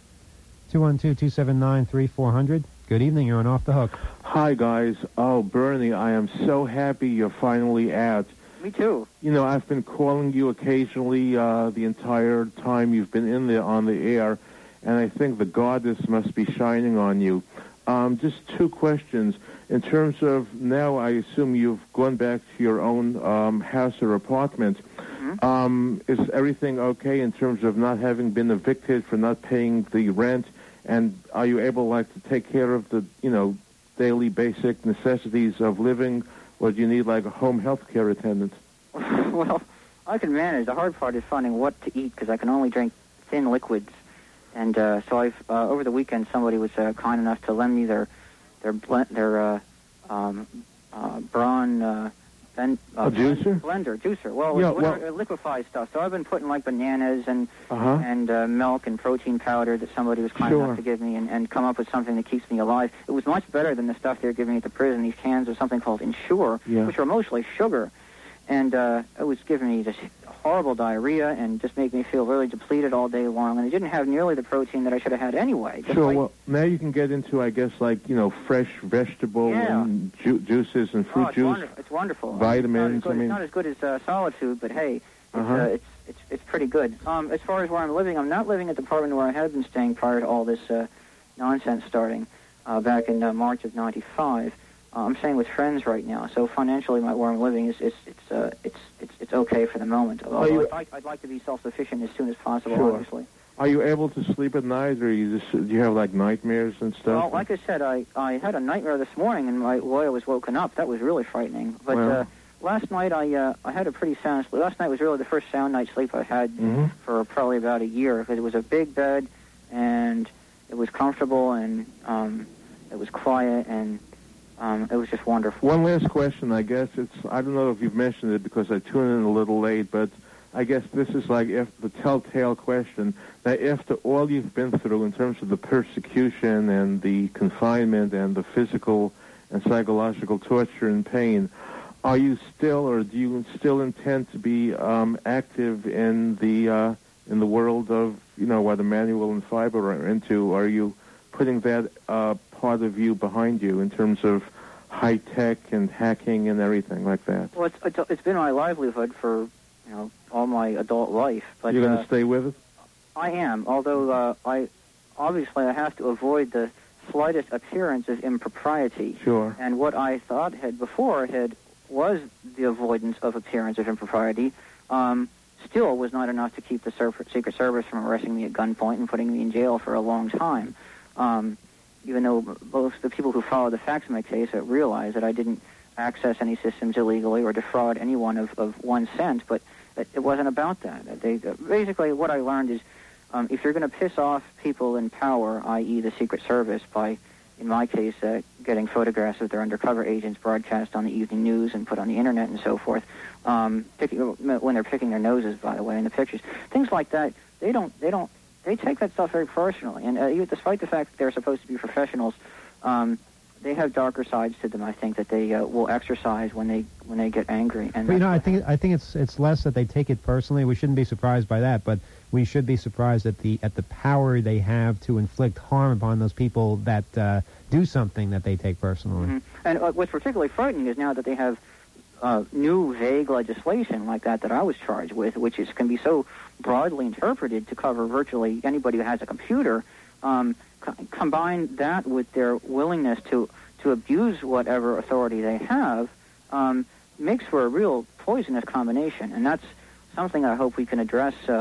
two one two, two seven nine, three four zero zero. Good evening. You're on Off the Hook. Hi, guys. Oh, Bernie, I am so happy you're finally out. Me too. You know, I've been calling you occasionally uh, the entire time you've been in there on the air, and I think the goddess must be shining on you. Um, just two questions. In terms of now, I assume you've gone back to your own um, house or apartment. Mm-hmm. Um, is everything okay in terms of not having been evicted for not paying the rent? And are you able, like, to take care of the, you know, daily basic necessities of living, or do you need, like, a home health care attendant? Well, I can manage. The hard part is finding what to eat because I can only drink thin liquids. And uh, so I've uh, over the weekend somebody was uh, kind enough to lend me their their blend, their uh, um, uh, Braun uh, ben, uh, A juicer? blender juicer. Well, Yeah, it's well- uh, liquefied stuff. So I've been putting like bananas and Uh-huh. and uh, milk and protein powder that somebody was kind Sure. enough to give me and, and come up with something that keeps me alive. It was much better than the stuff they were giving me at the prison. These cans of something called Ensure, Yeah. which are mostly sugar. And uh, it was giving me just horrible diarrhea and just made me feel really depleted all day long. And it didn't have nearly the protein that I should have had anyway. Just Sure. like- Well, now you can get into, I guess, like, you know, fresh vegetable Yeah. and ju- juices and fruit oh, it's juice. wonderful. It's wonderful. Vitamins, It's not as good, I mean- it's not as, good as uh, solid food, but hey, it's, Uh-huh. uh, it's it's it's pretty good. Um, as far as where I'm living, I'm not living at the apartment where I had been staying prior to all this uh, nonsense starting uh, back in uh, March of ninety-five. Uh, I'm staying with friends right now, so financially, my where I'm living is it's it's uh, it's it's it's okay for the moment. Although you- I'd, like, I'd like to be self-sufficient as soon as possible, Sure. obviously. Are you able to sleep at night, or you just do you have like nightmares and stuff? Well, like I said, I, I had a nightmare this morning, and my while I was woken up. That was really frightening. But Well. uh, last night, I uh, I had a pretty sound sleep. Last night was really the first sound night's sleep I've had Mhm. for probably about a year, because it was a big bed, and it was comfortable, and um, it was quiet, and um, it was just wonderful. One last question, I guess. It's I don't know if you've mentioned it because I tuned in a little late, but I guess this is like if the telltale question that after all you've been through in terms of the persecution and the confinement and the physical and psychological torture and pain, are you still, or do you still intend to be um, active in the uh, in the world of, you know, what Emmanuel and Fiber are into? Are you putting that uh, part of you behind you in terms of high tech and hacking and everything like that? Well, it's, it's it's been my livelihood for you know all my adult life. But You're going to uh, stay with it? I am, although uh, I obviously I have to avoid the slightest appearance of impropriety. Sure. And what I thought had before had was the avoidance of appearance of impropriety, um, still was not enough to keep the Sur- Secret Service from arresting me at gunpoint and putting me in jail for a long time. Um, even though most of the people who follow the facts of my case uh, realize that I didn't access any systems illegally or defraud anyone of, of one cent, but it, it wasn't about that. They, uh, basically, what I learned is um, if you're going to piss off people in power, that is the Secret Service, by, in my case, uh, getting photographs of their undercover agents broadcast on the evening news and put on the internet and so forth, um, picking, when they're picking their noses, by the way, in the pictures, things like that, they don't, they don't, they take that stuff very personally. And uh, even despite the fact that they're supposed to be professionals, um, they have darker sides to them, I think, that they uh, will exercise when they when they get angry. And But, you that's know, I what- think I think it's it's less that they take it personally. We shouldn't be surprised by that, but we should be surprised at the at the power they have to inflict harm upon those people that uh, do something that they take personally. Mhm. And uh, what's particularly frightening is now that they have uh, new vague legislation like that that I was charged with, which is can be so broadly interpreted to cover virtually anybody who has a computer. Um, co- combine that with their willingness to to abuse whatever authority they have, um, makes for a real poisonous combination, and that's something I hope we can address uh,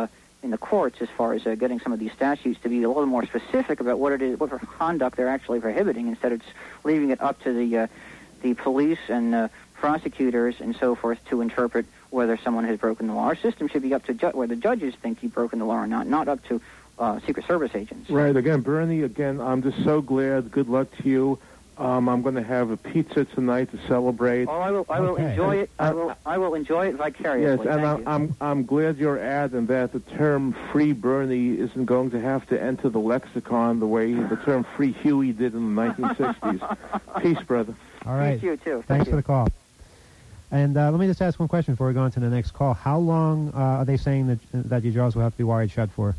in the courts as far as uh, getting some of these statutes to be a little more specific about what it is, what conduct they're actually prohibiting, instead of just leaving it up to the uh, the police and uh, prosecutors and so forth to interpret whether someone has broken the law. Our system should be up to ju- where the judges think you've broken the law or not, not up to uh, Secret Service agents. Right. Again, Bernie, again, I'm just so glad. Good luck to you. Um, I'm going to have a pizza tonight to celebrate. Oh, I will. I will Okay. enjoy it. I Uh, will. I will enjoy it vicariously. Yes, and Thank I'm, you. I'm I'm glad you're adding that the term "free Bernie" isn't going to have to enter the lexicon the way the term "free Huey" did in the nineteen sixties. Peace, brother. All right. Peace to you, too. Thanks Thank for you. the call. And uh, let me just ask one question before we go on to the next call. How long uh, are they saying that that your jaws will have to be wired shut for?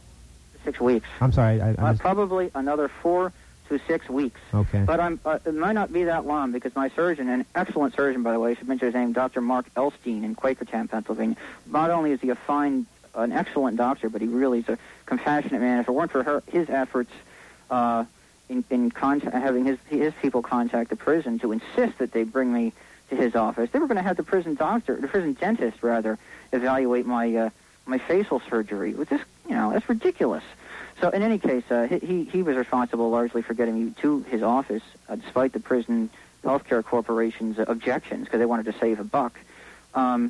Six weeks. I'm sorry. I, I Uh, missed- probably another four to six weeks. Okay. But I'm, uh, it might not be that long because my surgeon, an excellent surgeon, by the way, I should mention his name, Doctor Mark Elstein in Quakertown, Pennsylvania. Not only is he a fine, an excellent doctor, but he really is a compassionate man. If it weren't for her, his efforts uh, in, in contact, having his, his people contact the prison to insist that they bring me to his office, they were going to have the prison doctor, the prison dentist, rather, evaluate my uh, my facial surgery. With this, you know, that's ridiculous. So in any case, uh, he, he was responsible largely for getting me to his office, uh, despite the prison healthcare corporation's uh, objections, because they wanted to save a buck. Um,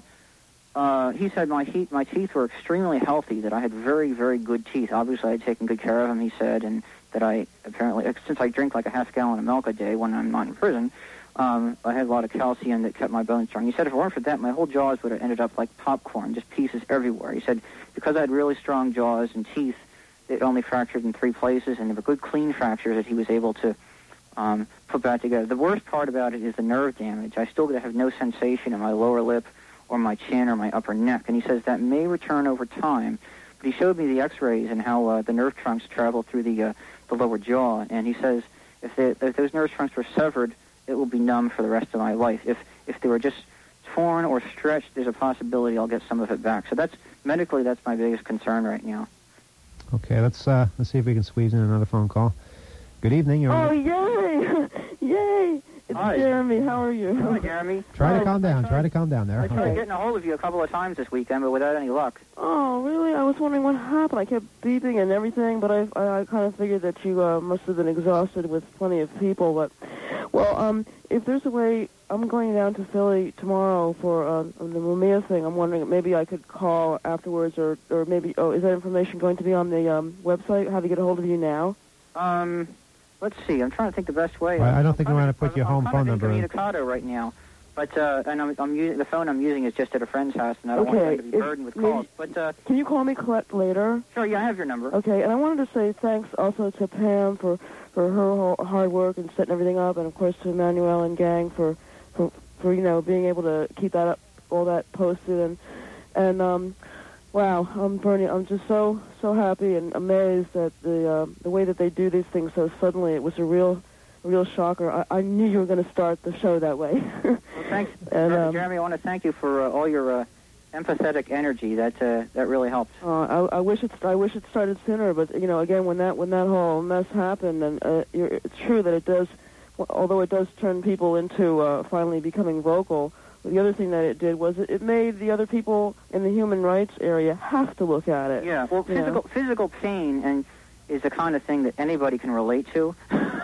uh, he said my, he, my teeth were extremely healthy, that I had very, very good teeth. Obviously, I had taken good care of them, he said, and that I apparently, since I drink like a half gallon of milk a day when I'm not in prison, um, I had a lot of calcium that kept my bones strong. He said if it weren't for that, my whole jaws would have ended up like popcorn, just pieces everywhere. He said because I had really strong jaws and teeth, it only fractured in three places, and they were good, clean fractures that he was able to um, put back together. The worst part about it is the nerve damage. I still have no sensation in my lower lip or my chin or my upper neck, and he says that may return over time. But he showed me the X-rays and how uh, the nerve trunks travel through the uh, the lower jaw, and he says if, they, if those nerve trunks were severed, it will be numb for the rest of my life. If if they were just torn or stretched, there's a possibility I'll get some of it back. So that's medically, that's my biggest concern right now. Okay, let's uh, let's see if we can squeeze in another phone call. Good evening. You're Oh, on yay! Yay! It's Hi. Jeremy. How are you? Hi, Jeremy. Try to calm down. Try to calm down there. I tried Okay. getting a hold of you a couple of times this weekend, but without any luck. Oh, really? I was wondering what happened. I kept beeping and everything, but I I, I kind of figured that you uh, must have been exhausted with plenty of people. But well, um, if there's a way, I'm going down to Philly tomorrow for uh, the Mumia thing. I'm wondering maybe I could call afterwards, or or maybe oh, is that information going to be on the um, website? How to get a hold of you now? Um, let's see. I'm trying to think the best way. Well, I don't think we want to put your home phone I'm number in. incommunicado right now, but uh, and I'm, I'm using the phone I'm using is just at a friend's house, and I don't want Okay, them to be if- burdened with maybe- calls. But uh, Can you call me Colette later? sure, yeah, I have your number. Okay, and I wanted to say thanks also to Pam for, for her whole hard work and setting everything up, and of course to Emmanuel and gang for, for, for you know, being able to keep that up, all that posted, and, and um, wow, I'm Bernie, I'm just so, so happy and amazed at the, uh, the way that they do these things so suddenly. It was a real, a real shocker. I, I knew you were going to start the show that way. Well, thanks, And, Jer- um, Jeremy. I want to thank you for uh, all your uh, empathetic energy. That uh, that really helped. Uh, I, I wish it. I wish it started sooner, but you know, again, when that when that whole mess happened, and uh, you're, it's true that it does. Although it does turn people into uh, finally becoming vocal, the other thing that it did was it, it made the other people in the human rights area have to look at it. Yeah. Well, you know? physical physical pain and is the kind of thing that anybody can relate to.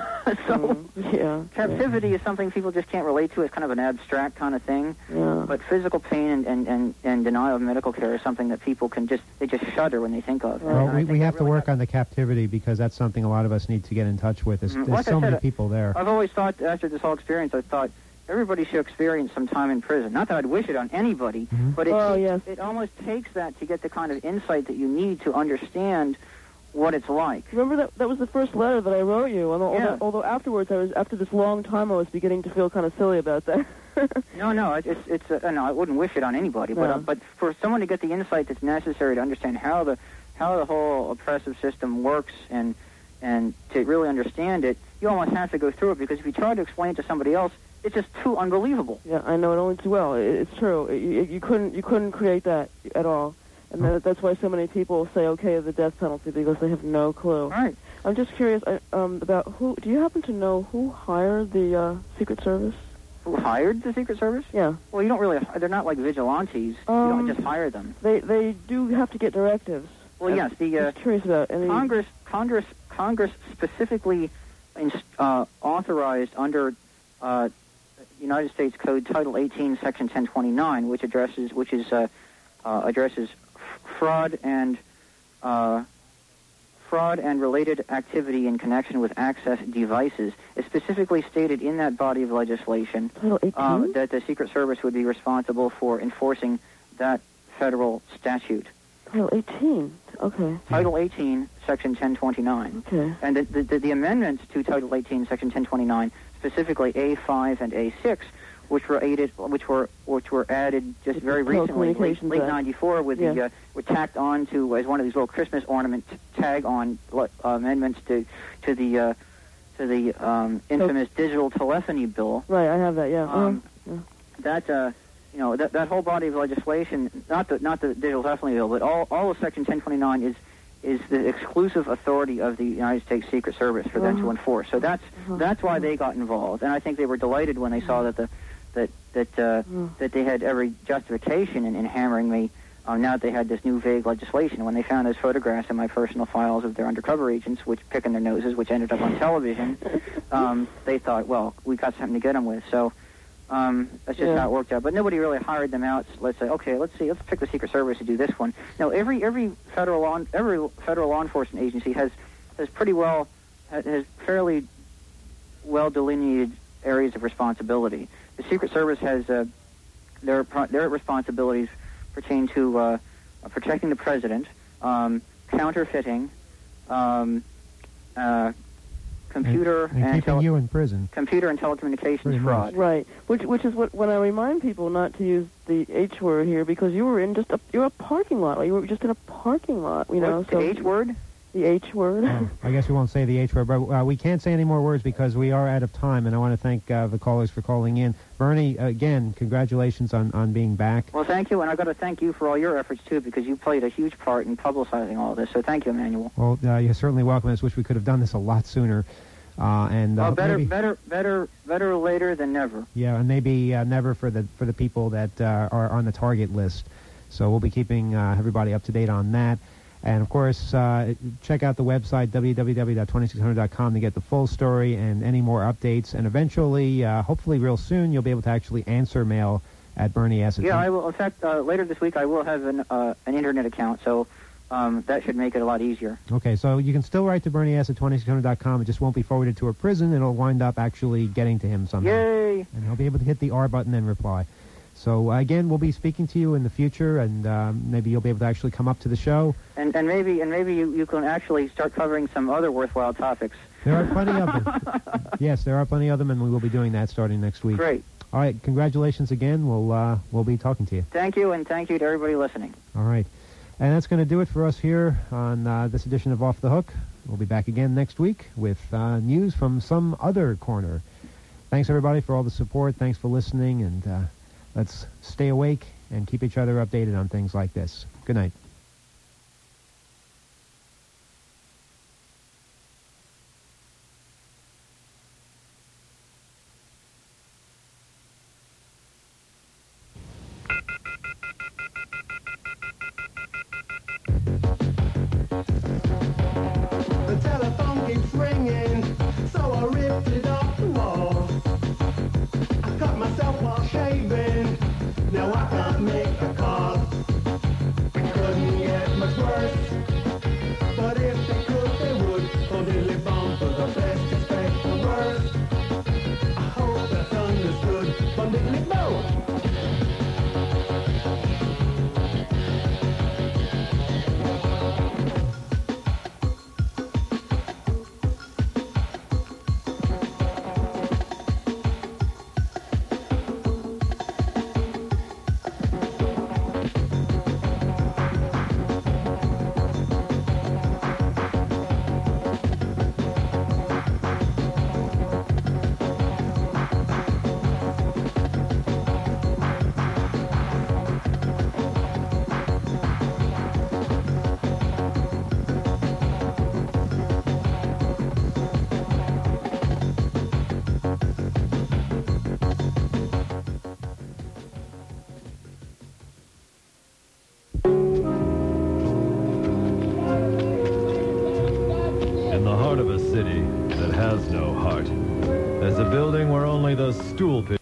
so Mm, yeah. captivity is something people just can't relate to. It's kind of an abstract kind of thing. Yeah. But physical pain and, and, and, and denial of medical care is something that people can just, they just shudder when they think of. Well, And I we, think we that have to really work on the captivity because that's something a lot of us need to get in touch with. There's, Mhm. there's Like I so said, many people there. I've always thought, after this whole experience, I thought everybody should experience some time in prison. Not that I'd wish it on anybody, Mhm. but it, Oh, it, yes. it almost takes that to get the kind of insight that you need to understand what it's like. Remember that that was the first letter that I wrote you. Although, Yeah. although, although afterwards, I was after this long time, I was beginning to feel kind of silly about that. No, no, it- it's it's uh, no, I wouldn't wish it on anybody, but No. uh, but for someone to get the insight that's necessary to understand how the how the whole oppressive system works and and to really understand it, you almost have to go through it, because if you try to explain it to somebody else, it's just too unbelievable. Yeah, I know it only too well. It, it's true. It, you, you couldn't you couldn't create that at all, and that, that's why so many people say okay to the death penalty, because they have no clue. Right. I'm just curious I, um, about who. Do you happen to know who hired the uh, Secret Service? Who hired the Secret Service? Yeah. Well, you don't really. They're not like vigilantes. you Um, don't just hire them. They they do have to get directives. Well, yes, the uh, Just curious about any. Congress, Congress, Congress specifically in, uh, authorized under uh, United States Code Title eighteen, Section ten twenty-nine, which addresses, which is uh, uh, addresses f- fraud and uh, fraud and related activity in connection with access devices. It specifically stated in that body of legislation um, that the Secret Service would be responsible for enforcing that federal statute. Title eighteen. Okay. Title eighteen, Section ten twenty-nine. Okay. And the, the, the amendments to Title eighteen, Section ten twenty-nine, specifically A five and A six, which were aided, which were which were added just It's very the recently, late, Telecommunications late Act. ninety-four, with Yeah. the uh, were tacked on to as one of these little Christmas ornament tag on uh, amendments to to the uh, to the um, infamous digital telephony bill. Right, I have that. Yeah. Um, uh, yeah. That uh, you know that that whole body of legislation, not the not the digital telephony bill, but all all of Section ten twenty-nine is is the exclusive authority of the United States Secret Service for them to Uh-huh. enforce. So that's Uh-huh. that's why they got involved, and I think they were delighted when they saw that the that that uh, that they had every justification in, in hammering me. Uh, now that they had this new vague legislation, when they found those photographs in my personal files of their undercover agents, which picking their noses, which ended up on television, um, they thought, well, we got something to get them with. So. Um, that's just Yeah. how it worked out. But nobody really hired them out. So let's say, okay, let's see, let's pick the Secret Service to do this one. Now, every every federal law every federal law enforcement agency has has pretty well has has fairly well delineated areas of responsibility. The Secret Service has uh, their pro- their responsibilities pertain to uh, protecting the president, um, counterfeiting, um, uh, computer and, and and keeping tele- you in prison. computer and telecommunications Pretty much. fraud. Right. Which which is what when I remind people not to use the H word here, because you were in just a you were a parking lot. You were just in a parking lot. You know. What's so the H word? The H word. Oh, I guess we won't say the H word, but uh, we can't say any more words because we are out of time, and I want to thank uh, the callers for calling in. Bernie, again, congratulations on, on being back. Well, thank you, and I've got to thank you for all your efforts, too, because you played a huge part in publicizing all this. So thank you, Emmanuel. Well, uh, you're certainly welcome. I just wish we could have done this a lot sooner. Uh, and uh, Well, better, maybe, better, better, better later than never. yeah, and maybe uh, never for the for the people that uh, are on the target list. So we'll be keeping uh, everybody up to date on that. And, of course, uh, check out the website, w w w dot twenty-six hundred dot com, to get the full story and any more updates. And eventually, uh, hopefully real soon, you'll be able to actually answer mail at Bernie S. Yeah, I will. In fact, uh, later this week, I will have an uh, an internet account, so um, that should make it a lot easier. Okay, so you can still write to Bernie S. at twenty-six hundred dot com. It just won't be forwarded to a prison. It'll wind up actually getting to him somehow. Yay! And he'll be able to hit the R button and reply. So, uh, again, we'll be speaking to you in the future, and um, maybe you'll be able to actually come up to the show. And and maybe and maybe you, you can actually start covering some other worthwhile topics. There are plenty of them. Yes, there are plenty of them, and we will be doing that starting next week. Great. All right, congratulations again. We'll uh, we'll be talking to you. Thank you, and thank you to everybody listening. All right. And that's going to do it for us here on uh, this edition of Off the Hook. We'll be back again next week with uh, news from some other corner. Thanks, everybody, for all the support. Thanks for listening, and uh, let's stay awake and keep each other updated on things like this. Good night. The telephone keeps ringing, so I ripped it off the wall. I cut myself while shaving, now I can't make a call. Couldn't no heart. There's a building where only the stool pigeons